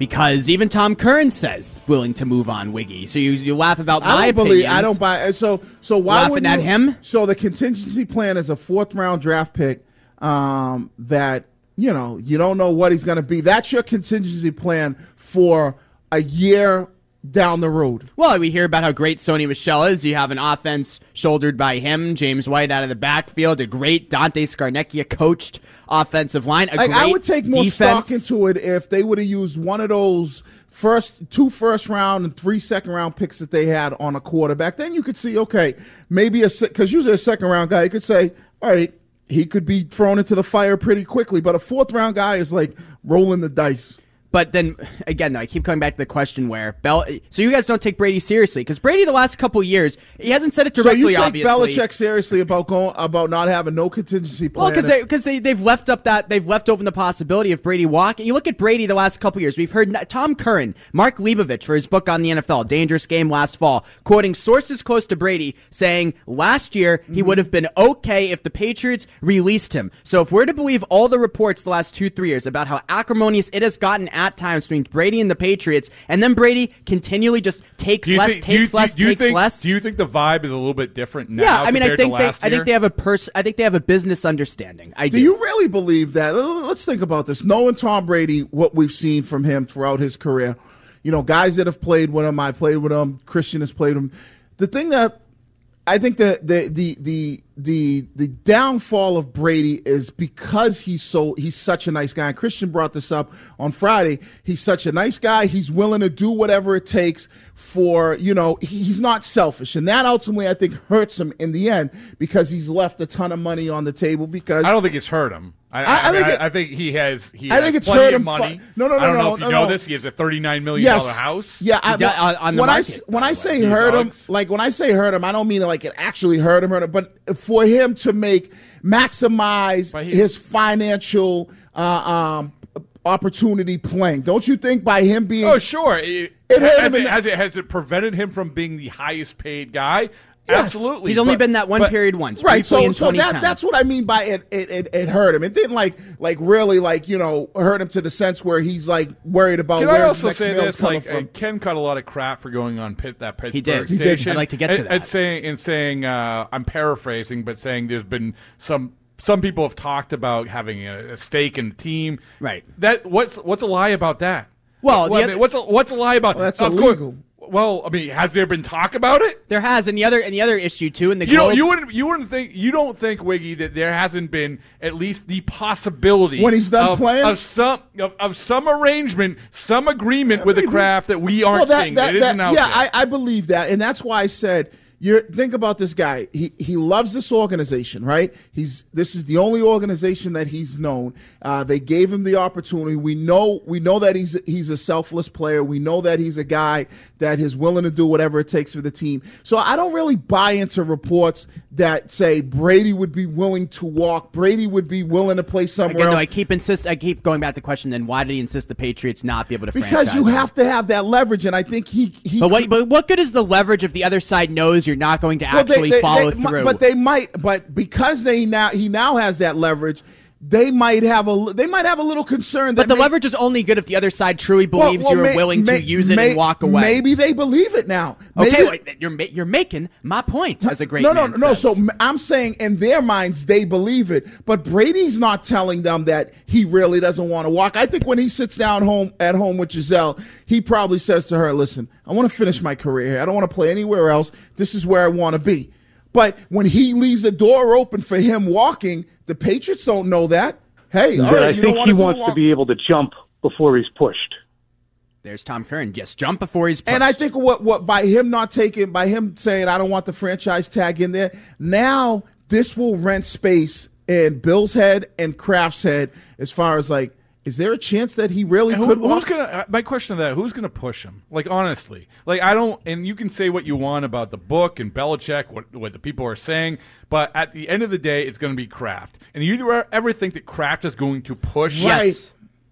Because even Tom Curran says willing to move on Wiggy. So you, you laugh about I my don't believe. opinions. I don't buy. So so why Laughing would at you, him? So the contingency plan is a fourth round draft pick um, that you know you don't know what he's going to be. That's your contingency plan for a year down the road. Well, we hear about how great Sony Michel is. You have an offense shouldered by him, James White out of the backfield, a great Dante Scarnecchia coached offensive line. A Like, great I would take more defense. stock into it if they would have used one of those first two first round and three second round picks that they had on a quarterback. Then you could see, okay, maybe a because usually a second round guy, you could say, all right, he could be thrown into the fire pretty quickly. But a fourth round guy is like rolling the dice. But then, again, though, I keep coming back to the question where Bel. So you guys don't take Brady seriously because Brady, the last couple years, he hasn't said it directly. So you take obviously. Belichick seriously about going about not having no contingency plan? Well, because they because they they've left up that they've left open the possibility of Brady walking. You look at Brady the last couple years. We've heard Tom Curran, Mark Leibovich for his book on the N F L, Dangerous Game last fall, quoting sources close to Brady saying last year Mm-hmm. he would have been okay if the Patriots released him. So if we're to believe all the reports the last two three years about how acrimonious it has gotten at times between Brady and the Patriots, and then Brady continually just takes Do you less, think- do you- takes do- less, do you takes think, less. Do you think the vibe is a little bit different now? Yeah, I mean, I compared think to they, last I think year? they have a pers- I think they have a business understanding. I do. Do you really believe that? Let's think about this. Knowing Tom Brady, what we've seen from him throughout his career, you know, guys that have played with him, I played with him, Christian has played with him. The thing that I think that the the the the the downfall of Brady is because he's so he's such a nice guy. And Christian brought this up on Friday. He's such a nice guy. He's willing to do whatever it takes for, you know, he, he's not selfish. And that ultimately I think hurts him in the end because he's left a ton of money on the table because I don't think it's hurt him. I, I- I, I I, think mean, it- I, I think he has. He I has think it's plenty hurt of him money. fu- no, no, no, I don't no, know if you no, know no. this. He has a thirty-nine million yes, dollar house. Yeah, I, does- on- on the when I market, s- when by I the say way. hurt him, These like when I say hurt him, I don't mean like it actually hurt him, hurt him, but for him to make maximize But he- his financial uh, um, opportunity playing. Don't you think by him being Oh, sure. It, It hurt has, him in it, the- has it has it prevented him from being the highest paid guy? Yes. Absolutely. He's only But- been that one but- period once, right? briefly So, in so twenty ten. that that's what I mean by it. It, it. it hurt him. It didn't like like really like you know hurt him to the sense where he's like worried about Can where I his also next say meal's this? coming Like, uh, from. Ken caught a lot of crap for going on Pitt, that Pittsburgh did. He did. station. I'd like to get and, to that. And saying, and saying, uh, I'm paraphrasing, but saying there's been some. Some people have talked about having a, a stake in the team. Right. That what's what's a lie about that? Well, the I other- mean, what's a, what's a lie about? Well, that's of course- illegal. well, I mean, has there been talk about it? There has, and the other and the other issue too. In the You know, Globe, you wouldn't you wouldn't think you don't think, Wiggy, that there hasn't been at least the possibility When he's done of, playing? of some of, of some arrangement, some agreement with the maybe. craft that we aren't Well, that- seeing. that- it isn't that- out yeah, there. I, I believe that, and that's why I said. You think about this guy. He he loves this organization, right? He's this is the only organization that he's known. Uh, they gave him the opportunity. We know we know that he's he's a selfless player. We know that he's a guy that is willing to do whatever it takes for the team. So I don't really buy into reports that say Brady would be willing to walk. Brady would be willing to play somewhere again, else. no, I keep insist. I keep going back to the question. Then why did he insist the Patriots not be able to? because franchise you him? have to have that leverage, and I think he he. But what? But what good is the leverage if the other side knows you're not going to Well, they- actually they- follow they mi- through? But they might. But because they now he now has that leverage, they might have a they might have a little concern. That But the may- leverage is only good if the other side truly well, believes well, you're may- willing may- to use it may- and walk away. Maybe they believe it now. Okay, Maybe- wait, you're ma- you're making my point as a great no, no, man no. says. So m- I'm saying in their minds they believe it, but Brady's not telling them that he really doesn't want to walk. I think when he sits down home at home with Giselle, he probably says to her, "Listen, I want to finish my career here. I don't want to play anywhere else. This is where I want to be." But when he leaves the door open for him walking, the Patriots don't know that. Hey, all But right, I you don't think want he to do wants long- to be able to jump before he's pushed. There's Tom Curran. Just jump before he's pushed. And I think what what by him not taking, by him saying I don't want the franchise tag in there, now this will rent space in Bill's head and Kraft's head as far as like, is there a chance that he really And who, could who's walk? gonna? uh, My question to that: who's gonna push him? Like honestly, like I don't. And you can say what you want about the book and Belichick, what what the people are saying, but at the end of the day, it's going to be Kraft. And you ever think that Kraft is going to push? Right. yes.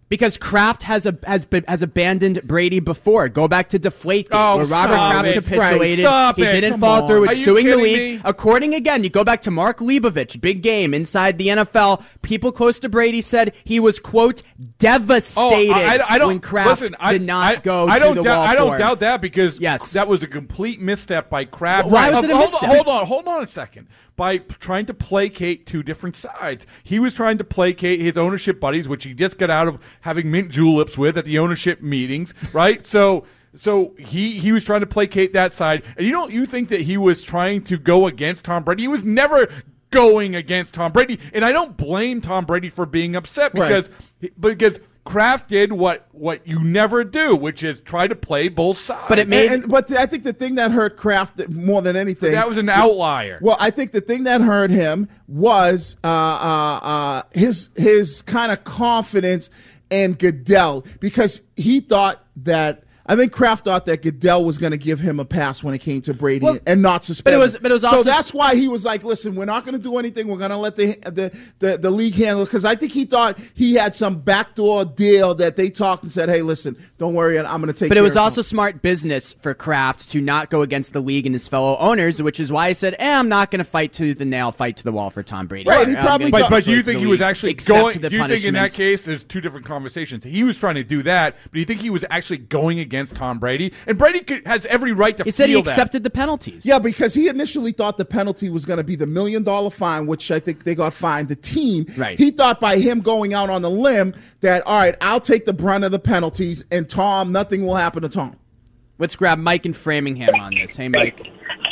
Because Kraft has a, has been, has abandoned Brady before. Go back to Deflategate, Oh, where Robert stop Kraft it. capitulated. Stop he it. didn't Come follow on. through with Are you suing the kidding league. me? According again, you go back to Mark Leibovich, big game inside the N F L. People close to Brady said he was quote devastated Oh, I, I don't, when Kraft listen, I, did not I, go I to don't the doubt, wall I for don't him. doubt that because Yes. that was a complete misstep by Kraft. Why was it a hold, misstep? Hold on, hold on a second. By p- trying to placate two different sides. He was trying to placate his ownership buddies, which he just got out of having mint juleps with at the ownership meetings, right? So so he, he was trying to placate that side. And you don't you think that he was trying to go against Tom Brady? He was never going against Tom Brady. And I don't blame Tom Brady for being upset because Right. because Kraft did what, what you never do, which is try to play both sides. But it made And, and, but I think the thing that hurt Kraft more than anything. that was an outlier. Well, I think the thing that hurt him was uh, uh, uh, his his kind of confidence in Goodell, because he thought that. I think Kraft thought that Goodell was going to give him a pass when it came to Brady Well, and not suspend. but it was- him. but it was so also- that's why he was like, "Listen, we're not going to do anything. We're going to let the the the, the league handle it." Because I think he thought he had some backdoor deal that they talked and said, "Hey, listen, don't worry, I'm going to take." But it care was of also him." smart business for Kraft to not go against the league and his fellow owners, which is why I said, eh, I'm not going to fight to the nail, fight to the wall for Tom Brady. Right, he I'm probably gonna thought- But, go but do you towards think the he was league, actually accept going? the Do you think in that punishment. case there's two different conversations? He was trying to do that, but do you think he was actually going against Tom Brady? And Brady could, has every right to He said he feel that. accepted the penalties. Yeah, because he initially thought the penalty was going to be the million dollar fine, which I think they got fined. The team, Right. He thought by him going out on the limb that, all right, I'll take the brunt of the penalties, and Tom, nothing will happen to Tom. Let's grab Mike in Framingham on this. Hey, Mike.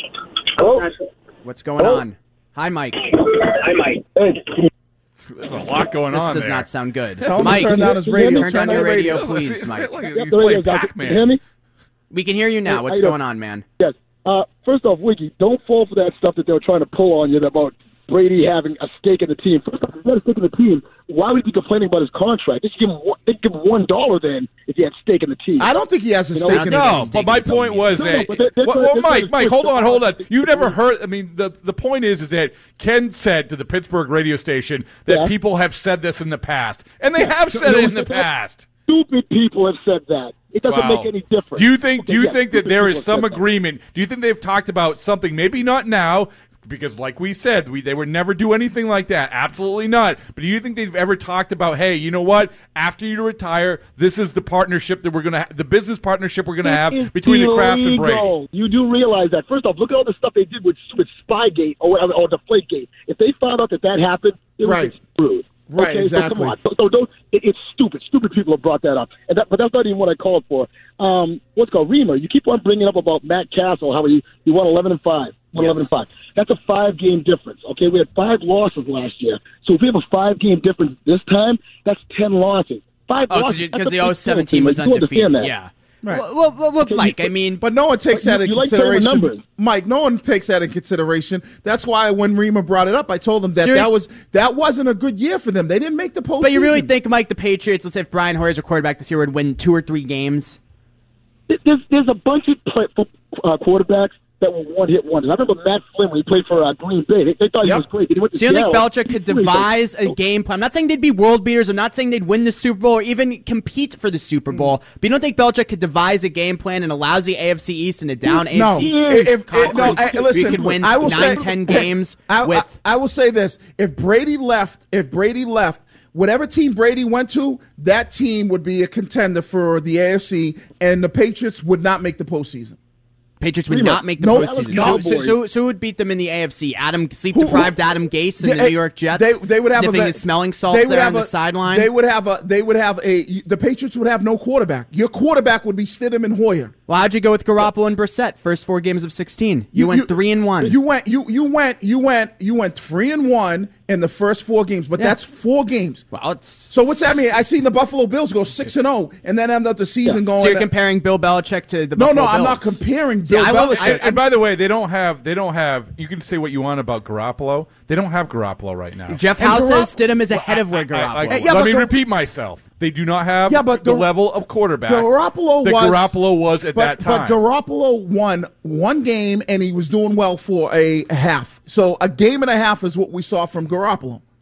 Hello? What's going Hello? on? Hi, Mike. I might. Hey, There's a lot going This on does there. not sound good. Tell him Mike, to turn down his radio. turn down down your the radio, It's please, like Mike. he's Yep, playing there you go. Pac-Man. Can you hear me? We can hear you now. Hey, What's how you going doing? on, man? Yes. Uh, first off, Wiggy, don't fall for that stuff that they were trying to pull on you about Brady having a stake in the team. First off, if he had a stake in the team, why would he be complaining about his contract? They should give him one, they'd give him one dollar then if he had stake in the team. I don't think he has a You know, stake in No, it. but my point was No, that. but that- that's well, what- well, that's Mike, what- Mike, hold on, hold on. that's- You never heard. I mean, the the point is, is that Ken said to the Pittsburgh radio station that Yeah. people have said this in the past, and they Yeah. have said No, it in the that's- past. Stupid people have said that. It doesn't Wow. make any difference. Do you think? Okay, do you yeah, think that stupid there people is have some said that. agreement? Do you think they've talked about something? Maybe not now, because like we said, we they would never do anything like that. Absolutely not. But do you think they've ever talked about, hey, you know what? After you retire, this is the partnership that we're gonna, ha- the business partnership we're gonna have It is between the Kraft and Brady. illegal. You do realize that. First off, look at all the stuff they did with with Spygate or whatever, or Deflategate. If they found out that that happened, it was Right. screwed. Right, okay? exactly. So come on. So, so don't. It, it's stupid. Stupid people have brought that up, and that, but that's not even what I called for. Um, what's it called Reamer? You keep on bringing up about Matt Castle, how he he won eleven and five. Won Yes. eleven and five. That's a five game difference. Okay, we had five losses last year. So if we have a five game difference this time, that's ten losses. Five Oh, losses. because That's a the big oh seven deal, team was you do understand undefeated. that. Yeah. Right. Well, well, well, well, Okay, Mike, you- I mean, But no one takes But that you- in you like playing with consideration. numbers. Mike, no one takes that in consideration. That's why when Reema brought it up, I told him that Sure. that was that wasn't a good year for them. They didn't make the postseason. but you really think, Mike, the Patriots, let's say if Brian Hoyer's a quarterback this year, would win two or three games? There's there's a bunch of play, uh, quarterbacks that were one hit wonders. I remember Matt Flynn when he played for uh, Green Bay. They, they thought Yep. he was great. Then he went to So you don't think Seattle. Belichick could He was like- devise a game plan? I'm not saying they'd be world beaters. I'm not saying they'd win the Super Bowl or even compete for the Super Bowl. But you don't think Belichick could devise a game plan in a lousy A F C East and a down No, A F C Yeah. if, if- conference no, I, where listen. you could win I will nine, say, ten games I, with. I, I will say this: if Brady left, if Brady left, whatever team Brady went to, that team would be a contender for the A F C, and the Patriots would not make the postseason. Patriots would Pretty not much. make the No, postseason. no, So, so, boys. so, so who would beat them in the A F C? Adam sleep Who- who- deprived Adam Gase and Yeah, the New York Jets. They, they would have sniffing a, his smelling they salts would there have on the a- sideline. They would have a. They would have a. The Patriots would have no quarterback. Your quarterback would be Stidham and Hoyer. Well, how'd you go with Garoppolo and Brissett? First four games of sixteen. You, went three and one. You went. You you went. You went. You went three and one in the first four games. But Yeah. that's four games. well, it's So what's that mean? I seen the Buffalo Bills go six and zero, and then end up the season going. so you're comparing Bill Belichick to the no, Buffalo no, I'm not Bills. comparing See, Bill I will- Belichick. I- And, and by the way, they don't have. They don't have. You can say what you want about Garoppolo. They don't have Garoppolo right now. Jeff And Howe Garop- says Stidham is ahead of where I- Garoppolo. I- I- is. Yeah, let but me Gar- repeat myself. They do not have Yeah, but the Gar- level of quarterback Garoppolo that was Garoppolo was at but, that time. But Garoppolo won one game, and he was doing well for a half. So a game and a half is what we saw from Garoppolo.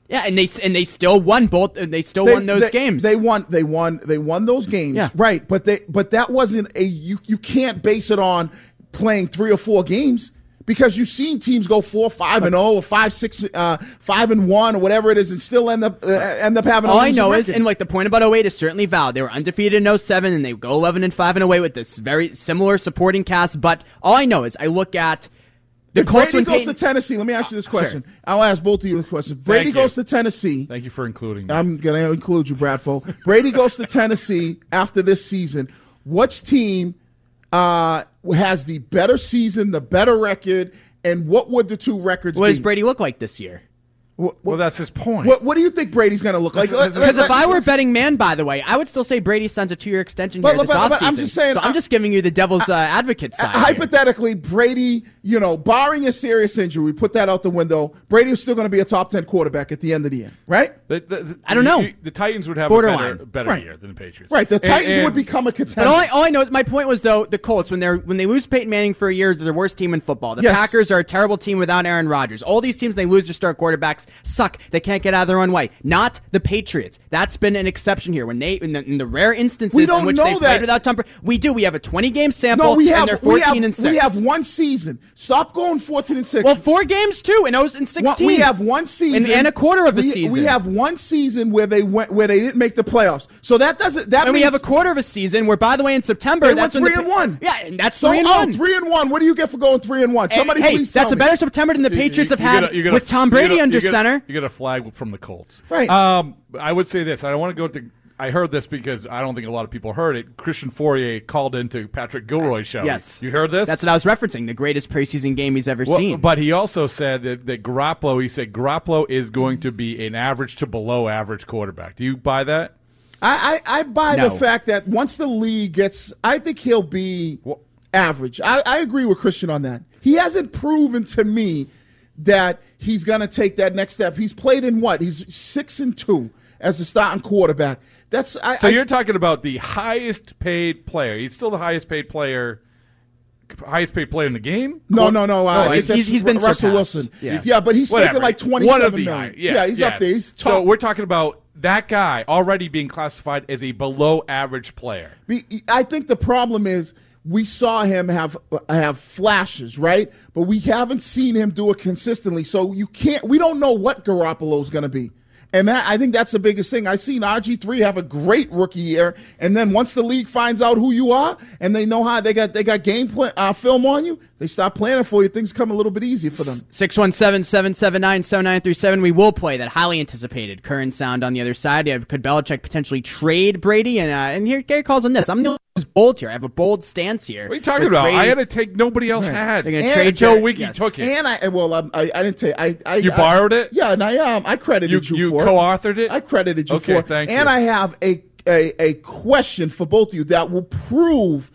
Yeah, and they and they still won both. And they still They, won those they- games. They won. They won. They won those games. Yeah. Right. But they. But that wasn't a. You. You can't base it on playing three or four games because you've seen teams go four, five and zero, or five, six, uh, five and one, or whatever it is, and still end up uh, end up having. All a I losing know is, record. and like the point about oh eight is certainly valid. They were undefeated in oh seven, and they go eleven and five and away with this very similar supporting cast. But all I know is, I look at the if Colts Brady when goes Peyton, to Tennessee, let me ask you this question. Sure. I'll ask both of you this question. If Brady Thank you. goes to Tennessee. Thank you for including me. I'm going to include you, Bradfo. Brady goes to Tennessee after this season. Which team uh, has the better season, the better record, and what would the two records what be? does Brady look like this year? What, well, what, that's his point. what, what do you think Brady's going to look like? That's- Because if Let- I were a betting man, by the way, I would still say Brady signs a two-year extension But- here this but- but offseason. I'm just saying, so I'm I- just giving you the devil's uh, advocate side. here. hypothetically, Brady, you know, barring a serious injury, we put that out the window. Brady is still going to be a top ten quarterback at the end of the year, right? The- the- the- I don't know. you- The Titans would have Borderline. a better, better Right. year than the Patriots. Right. The And- Titans and- would become a contender. But all I, all I know is my point was though the Colts when they're when they lose Peyton Manning for a year, they're the worst team in football. The Yes. Packers are a terrible team without Aaron Rodgers. All these teams they lose their star quarterbacks suck. They can't get out of their own way. Not the Patriots. That's been an exception here. When they in the, in the rare instances We don't in which know they that. played without Tom Brady, we do. We have a twenty game sample no, we have and they're we fourteen have, and six. we have one season. Stop going fourteen and six. well, four games too, and I was in One- sixteen. we have one season and, and a quarter of a we, season. We have one season where they went where they didn't make the playoffs. So that doesn't that and we means have a quarter of a season where, by the way, in September they that's went when three the, and one. Yeah, and that's so, three and oh, one. three and one. What do you get for going three and one? And, Somebody hey, please that's tell a me. better September than the You- Patriots you- have you had get a- you get a- with Tom you Brady get a- under you get a- center. You get a flag from the Colts. Right. Um, I would say this. I don't want to go to. I heard this because I don't think a lot of people heard it. Christian Fourier called into Patrick Gilroy's show. Yes. You heard this? That's what I was referencing. The greatest preseason game he's ever Well, seen. but he also said that, that Garoppolo, he said Garoppolo is going to be an average to below average quarterback. Do you buy that? I, I, I buy No. the fact that once the league gets, I think he'll be Well- average. I, I agree with Christian on that. He hasn't proven to me that he's going to take that next step. He's played in what? He's six and two as a starting quarterback. That's I, So I, you're talking about the highest paid player. He's still the highest paid player, highest paid player in the game? no, no, no. I he's- think that's he's- he's been Russell surpassed. Wilson. Yeah. Yeah, but he's Whatever. making like One twenty-seven of the million. high- yes, yeah, he's yes. up there. He's top. So we're talking about that guy already being classified as a below average player. Be- I think the problem is we saw him have have flashes, right? But we haven't seen him do it consistently. So you can't. We don't know what Garoppolo's going to be, and that I think that's the biggest thing. I've seen R G three have a great rookie year, and then once the league finds out who you are and they know how they got they got game play, uh, film on you, they start planning for you. Things come a little bit easier for them. six one seven, seven seven nine, seven nine three seven. We will play that highly anticipated current sound on the other side. Yeah, could Belichick potentially trade Brady? And uh, and here Gary calls on this. I'm going to use bold here. I have a bold stance here. What are you talking with about? Brady. I had to take nobody else had. They're gonna And trade Joe Jared- Wiggy yes. took it. And I well, um, I I didn't take I, I You I- borrowed it? Yeah, and I um I credited You- you, you for co-authored it? I credited you Okay, for it. thank and you. I have a, a a question for both of you that will prove,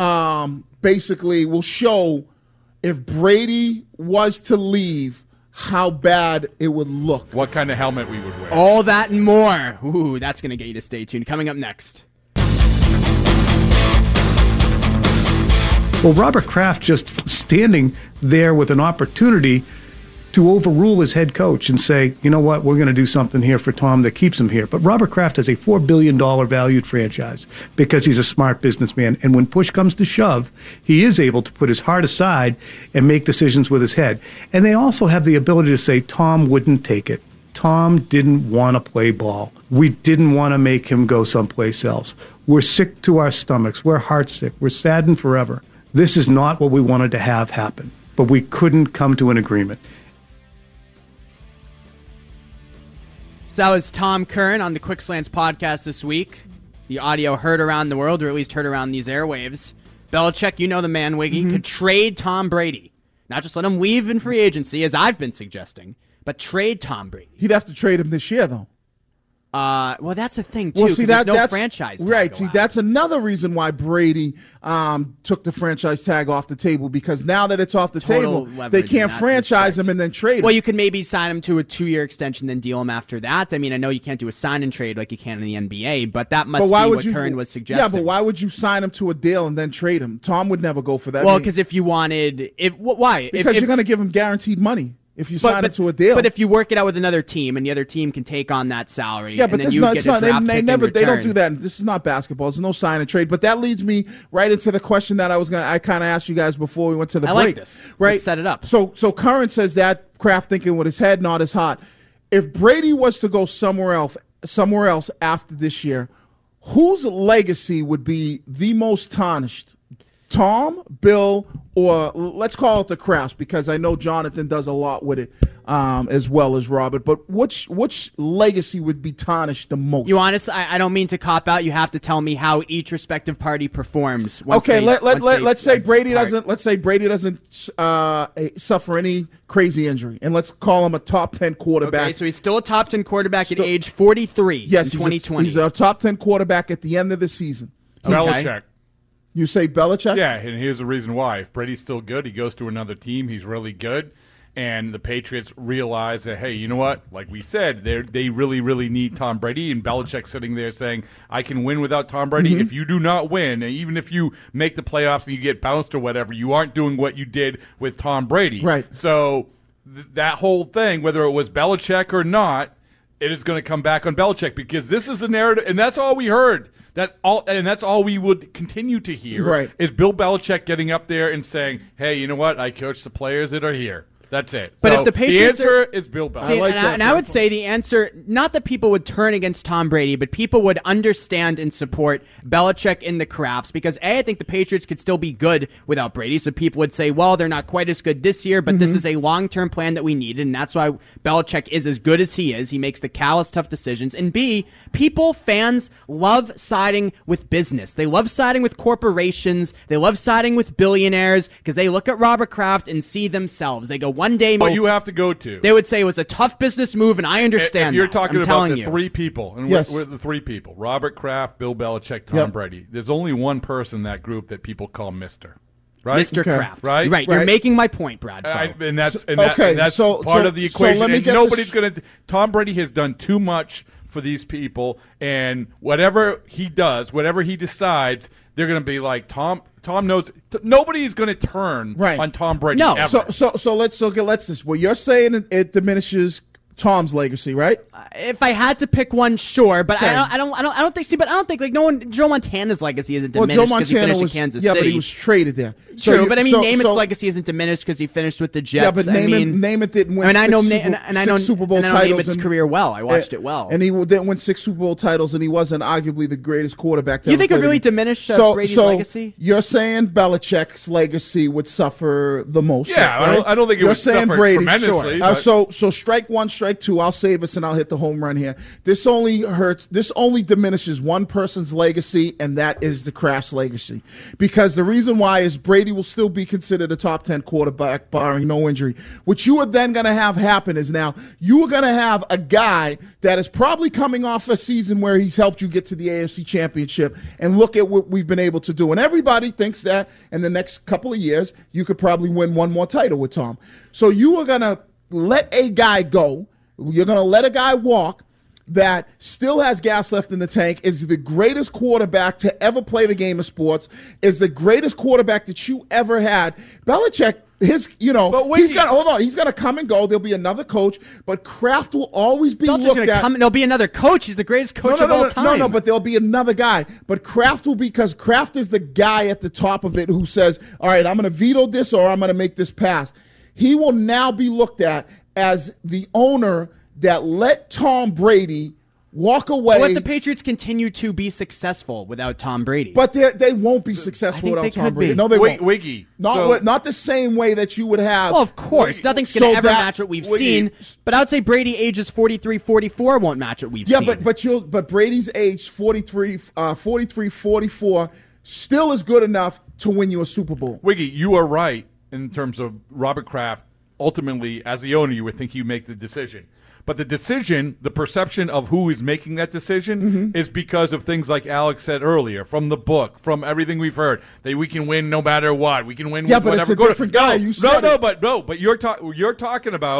um, basically will show if Brady was to leave, how bad it would look. What kind of helmet we would wear? All that and more. Ooh, that's going to get you to stay tuned. Coming up next. Well, Robert Kraft just standing there with an opportunity to overrule his head coach and say, you know what, we're going to do something here for Tom that keeps him here. But Robert Kraft has a four billion dollars valued franchise because he's a smart businessman. And when push comes to shove, he is able to put his heart aside and make decisions with his head. And they also have the ability to say, Tom wouldn't take it. Tom didn't want to play ball. We didn't want to make him go someplace else. We're sick to our stomachs. We're heartsick. We're saddened forever. This is not what we wanted to have happen, but we couldn't come to an agreement. So that was Tom Curran on the Quick Slants podcast this week. The audio heard around the world, or at least heard around these airwaves. Belichick, you know the man, Wiggy, Mm-hmm. could trade Tom Brady. Not just let him leave in free agency, as I've been suggesting, but trade Tom Brady. He'd have to trade him this year, though. Uh, well, that's the thing, too, Well, 'cause see there's that no that's franchise tag right. See, allowed. that's another reason why Brady um, took the franchise tag off the table, because now that it's off the Total table, they leverage can't in that franchise respect. him and then trade him. Well, you could maybe sign him to a two-year extension, then deal him after that. I mean, I know you can't do a sign and trade like you can in the N B A, but that must but why be would what you? Curran was suggesting. Yeah, but why would you sign him to a deal and then trade him? Tom would never go for that. Well, I mean, because if you wanted, if wh- why? because if, you're going to give him guaranteed money. if you But, sign but, him to a deal. but if you work it out with another team and the other team can take on that salary, yeah, and but then that's you not, get it's a not they, draft they pick never in they don't return. do that. This is not basketball. There's no sign and trade. But that leads me right into the question that I was gonna I kind of asked you guys before we went to the I break. like this. Right, Let's set it up. So so Curran says that Kraft thinking with his head not his heart. If Brady was to go somewhere else somewhere else after this year, whose legacy would be the most tarnished? Tom, Bill, or let's call it the Krafts, because I know Jonathan does a lot with it um, as well as Robert. But which which legacy would be tarnished the most? You honest, I, I don't mean to cop out. You have to tell me how each respective party performs. Once okay, they, let let, once let they, let's say uh, Brady part. doesn't. Let's say Brady doesn't uh, suffer any crazy injury, and let's call him a top ten quarterback. Okay, so he's still a top ten quarterback Still- at age forty-three yes, in he's twenty twenty. A, he's a top ten quarterback at the end of the season. Belichick. You say Belichick? Yeah, and here's the reason why. If Brady's still good, he goes to another team. He's really good. And the Patriots realize that, hey, you know what? Like we said, they they really, really need Tom Brady. And Belichick's sitting there saying, I can win without Tom Brady. Mm-hmm. If you do not win, and even if you make the playoffs and you get bounced or whatever, you aren't doing what you did with Tom Brady. Right. So th- that whole thing, whether it was Belichick or not, it is going to come back on Belichick, because this is the narrative, and that's all we heard. That all, and that's all we would continue to hear. Right. Is Bill Belichick getting up there and saying, "Hey, you know what? I coach the players that are here." That's it. But So if the Patriots the answer are- is Bill Belichick. See, like and, that, I, and I would Jeff. say the answer, not that people would turn against Tom Brady, but people would understand and support Belichick in the Krafts, because A, I think the Patriots could still be good without Brady, so people would say, well, they're not quite as good this year, but Mm-hmm. this is a long-term plan that we needed, and that's why Belichick is as good as he is. He makes the callous, tough decisions. And B, people, fans, love siding with business. They love siding with corporations. They love siding with billionaires, because they look at Robert Kraft and see themselves. They go, one day, What you have to go to. they would say it was a tough business move, and I understand If you're that. talking I'm about telling the you. three people, and Yes. we're, we're the three people: Robert Kraft, Bill Belichick, Tom Yep. Brady. There's only one person in that group that people call Mister Right? Mister Okay. Kraft. Right? Right. You're Right. making my point, Brad. I, Foe. and that's and, that, Okay, and that's so- part so- of the so equation. let me and get nobody's this- going to. Tom Brady has done too much for these people, and whatever he does, whatever he decides, they're going to be like Tom. Tom knows. T- nobody's going to turn Right. on Tom Brady. No. ever. So so so let's so okay, let's this. Well, you're saying it, it diminishes Tom's legacy, right? if I had to pick one, sure, but Okay. I, don't, I don't, I don't, I don't think. See, but I don't think like no one. Joe Montana's legacy isn't Well, diminished Joe because he Montana finished was in Kansas yeah, City. but he was traded there. So True, you- but I mean, so- Namath's so- legacy isn't diminished because he finished with the Jets. Yeah, but I Namath, mean, Namath didn't win. I mean, I six know, Super, Na- and, and I know six Super Bowl and I know titles. Namath's and- career well. I watched and- it well. and he didn't win six Super Bowl titles, and he wasn't arguably the greatest quarterback. To You ever think it play the really game. diminished, uh, so, Brady's so legacy? You're saying Belichick's legacy would suffer the most? Yeah, I right? don't- I don't think it You're would saying suffer Brady, tremendously, Sure. Uh, but- so, so strike one, strike two. I'll save us, and I'll hit the home run here. This only hurts. This only diminishes one person's legacy, and that is the Kraft's legacy. Because the reason why is Brady will still be considered a top ten quarterback, barring no injury. What you are then going to have happen is now you are going to have a guy that is probably coming off a season where he's helped you get to the A F C Championship, and look at what we've been able to do. And everybody thinks that in the next couple of years, you could probably win one more title with Tom. So you are going to let a guy go. You're going to let a guy walk that still has gas left in the tank, is the greatest quarterback to ever play the game of sports, is the greatest quarterback that you ever had. Belichick, his, you know, But wait- he's gonna hold on, he's gonna come and go. There'll be another coach, but Kraft will always be Belichick's looked gonna at. come. There'll be another coach. He's the greatest coach no, of no, all no, time. no, no, but there'll be another guy. But Kraft will be, because Kraft is the guy at the top of it who says, all right, I'm going to veto this or I'm going to make this pass. He will now be looked at as the owner that let Tom Brady walk away. let the Patriots continue to be successful without Tom Brady. but they they won't be successful I think without they Tom could Brady. be. No, they Wait, won't. Wiggy. Not, so, what- not the same way that you would have. well, of course, nothing's going to So ever that- match what we've Wiggy- seen. But I would say Brady ages forty-three, forty-four won't match what we've Yeah, seen. but but you'll but Brady's age forty-three, uh, forty-three, forty-four still is good enough to win you a Super Bowl. Wiggy, you are right in terms of Robert Kraft. Ultimately, as the owner, you would think you make the decision. But the decision, the perception of who is making that decision Mm-hmm. is because of things like Alex said earlier, from the book, from everything we've heard, that we can win no matter what. We can win Yeah, with but it's whatever. a Go to- different guy. No, You no, said no, it. but no, but you're, ta- you're talking about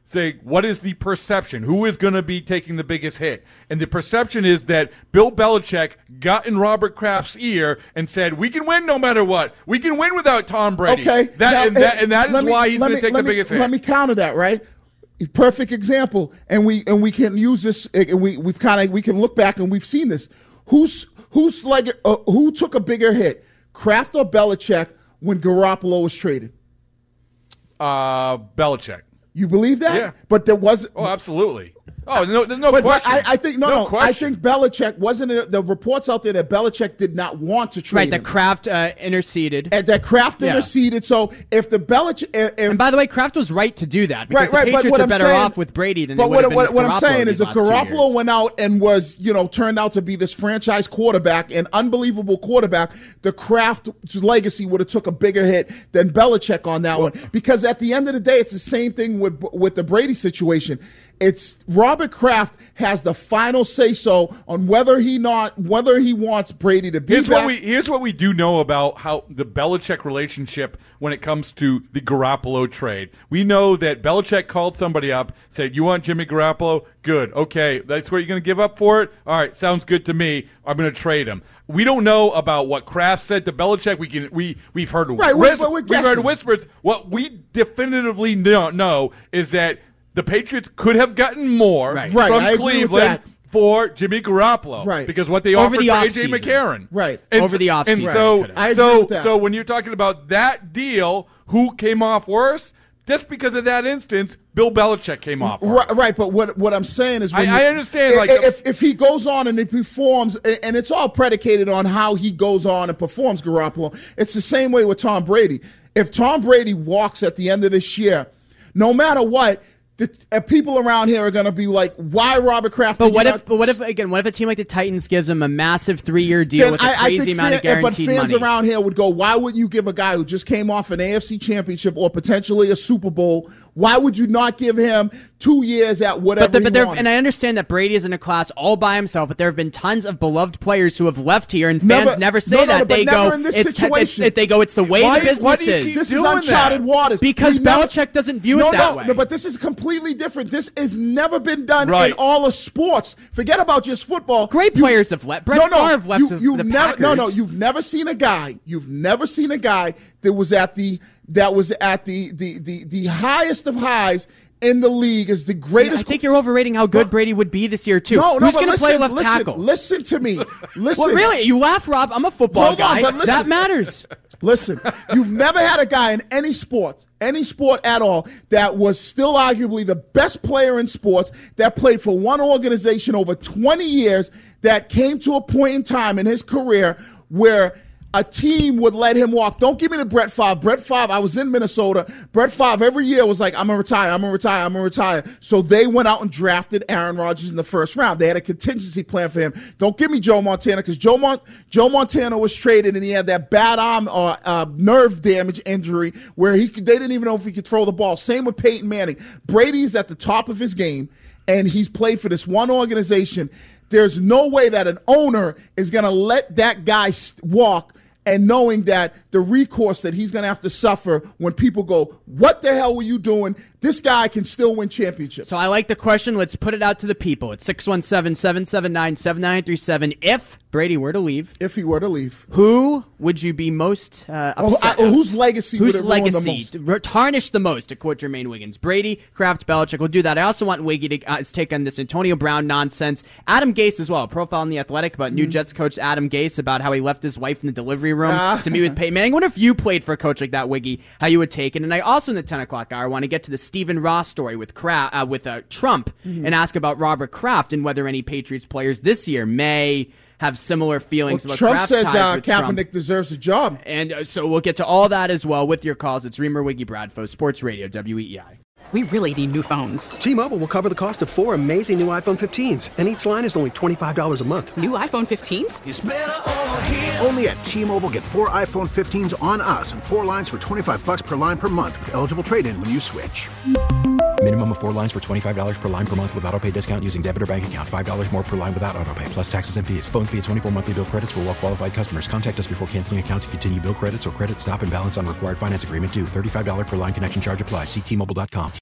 say, what is the perception? Who is going to be taking the biggest hit? And the perception is that Bill Belichick got in Robert Kraft's ear and said, we can win no matter what. We can win without Tom Brady. Okay. That, now, and, that, and that is me, why he's going to take the me, biggest hit. Let me counter that, right? Perfect example. And we and we can use this, and we, we've kind of, we can look back and we've seen this. Who's, who's like, uh, who took a bigger hit, Kraft or Belichick, when Garoppolo was traded? Uh, Belichick. You believe that? Yeah. But there was. Oh, absolutely. Oh, no, there's no but, question. But I, I think no, no. no. Question. I think Belichick wasn't it, the reports out there that Belichick did not want to trade Right, that him. Kraft uh, interceded. And that Kraft Yeah. interceded. So if the Belichick, if, And by the way, Kraft was right to do that because right, right, the but Patriots what are I'm better saying- off with Brady than they but would what, have been what, with what I'm Garoppolo saying these is, if last two Garoppolo years. went out and was, you know, turned out to be this franchise quarterback, an unbelievable quarterback, the Kraft legacy would have took a bigger hit than Belichick on that one. Because at the end of the day, it's the same thing with with the Brady situation. It's Robert Kraft has the final say so on whether he not whether he wants Brady to be Here's back. what we here's what we do know about how the Belichick relationship when it comes to the Garoppolo trade. We know that Belichick called somebody up, said, "You want Jimmy Garoppolo? Good. Okay, that's what you're going to give up for it. All right, sounds good to me. I'm going to trade him." We don't know about what Kraft said to Belichick. We can we we've heard Right, whis- we're- we're we've heard guessing. whispers. What we definitively know, know is that the Patriots could have gotten more Right. Right, from I agree with Cleveland that. for Jimmy Garoppolo, Right. because what they Over offered the for A J offseason. McCarron, Right. And Over so- the offseason. And Right. so, I agree so, with that. so when you're talking about that deal, who came off worse? Just because of that instance, Bill Belichick came off worse. Right, right, but what what I'm saying is, when I- you- I understand, i- like, if if he goes on and he performs, a- and it's all predicated on how he goes on and performs, Garoppolo. It's the same way with Tom Brady. If Tom Brady walks at the end of this year, no matter what, the uh, people around here are going to be like, "Why Robert Kraft?" But did you what not if? But what if again? What if a team like the Titans gives him a massive three-year deal Then with a I- I crazy think amount of fan- guaranteed But fans money? around here would go, "Why would you give a guy who just came off an A F C championship or potentially a Super Bowl? Why would you not give him two years at whatever But, the, he but there, wanted?" and I understand that Brady is in a class all by himself, but there have been tons of beloved players who have left here, and fans Never- never say no, no, that. no, but they never go, in this it's, situation. it's, they go, it's the way Why- the business why do you is. keep This is doing uncharted that? waters. Because We never- Belichick doesn't view no, it that no, way. No, but this is completely different. This has never been done Right. in all of sports. Forget about just football. Great You- players have left. Brett no, no, Favre left you, to you've the never, No, no, Packers. you've never seen a guy. You've never seen a guy that was at the that was at the the the, the highest of highs in the league is the I greatest. think you're overrating how good Brady would be this year too. no, no, Who's but going to play listen, left listen, tackle? Listen to me. Listen. Well, really? You laugh, Rob. I'm a football Hold on, guy. but listen. That matters. Listen, you've never had a guy in any sport, any sport at all, that was still arguably the best player in sports, that played for one organization over twenty years, that came to a point in time in his career where a team would let him walk. Don't give me the Brett Favre. Brett Favre, I was in Minnesota. Brett Favre every year was like, I'm going to retire, I'm going to retire, I'm going to retire. So they went out and drafted Aaron Rodgers in the first round. They had a contingency plan for him. Don't give me Joe Montana, because Joe, Mon- Joe Montana was traded and he had that bad arm or uh, nerve damage injury where he could, they didn't even know if he could throw the ball. Same with Peyton Manning. Brady's at the top of his game, and he's played for this one organization. There's no way that an owner is going to let that guy st- walk, and knowing that the recourse that he's going to have to suffer when people go, "What the hell were you doing?" This guy can still win championships. So I like the question. Let's put it out to the people. It's six one seven, seven seven nine, seven nine three seven. If Brady were to leave, if he were to leave, who would you be most uh, upset oh, I, of? whose legacy Whose would it ruin the legacy most? tarnish the most, to quote Jermaine Wiggins? Brady, Kraft, Belichick. We'll do that. I also want Wiggy to uh, his take on this Antonio Brown nonsense. Adam Gase as well. A profile in The Athletic about new Jets coach Adam Gase, about how he left his wife in the delivery room Ah. to meet with Peyton Manning. I wonder if you played for a coach like that, Wiggy, how you would take it. And I also, in the ten o'clock hour, want to get to the Stephen Ross story with Kraft, uh, with uh, Trump, Mm-hmm. and ask about Robert Kraft and whether any Patriots players this year may have similar feelings Well, about Trump Kraft's says ties uh, with Trump. Kaepernick deserves a job. And uh, so we'll get to all that as well with your calls. It's Reamer, Wiggy, Bradfo, Sports Radio, W E E I. We really need new phones. T-Mobile will cover the cost of four amazing new iPhone fifteens, and each line is only twenty-five dollars a month. New iPhone fifteens? Only at T-Mobile, get four iPhone fifteens on us and four lines for twenty-five bucks per line per month with eligible trade-in when you switch. Minimum of four lines for twenty-five dollars per line per month with autopay discount using debit or bank account. five dollars more per line without autopay, plus taxes and fees. Phone fee at twenty-four monthly bill credits for well-qualified customers. Contact us before canceling account to continue bill credits or credit stop and balance on required finance agreement due. thirty-five dollars per line connection charge applies. See T Mobile dot com.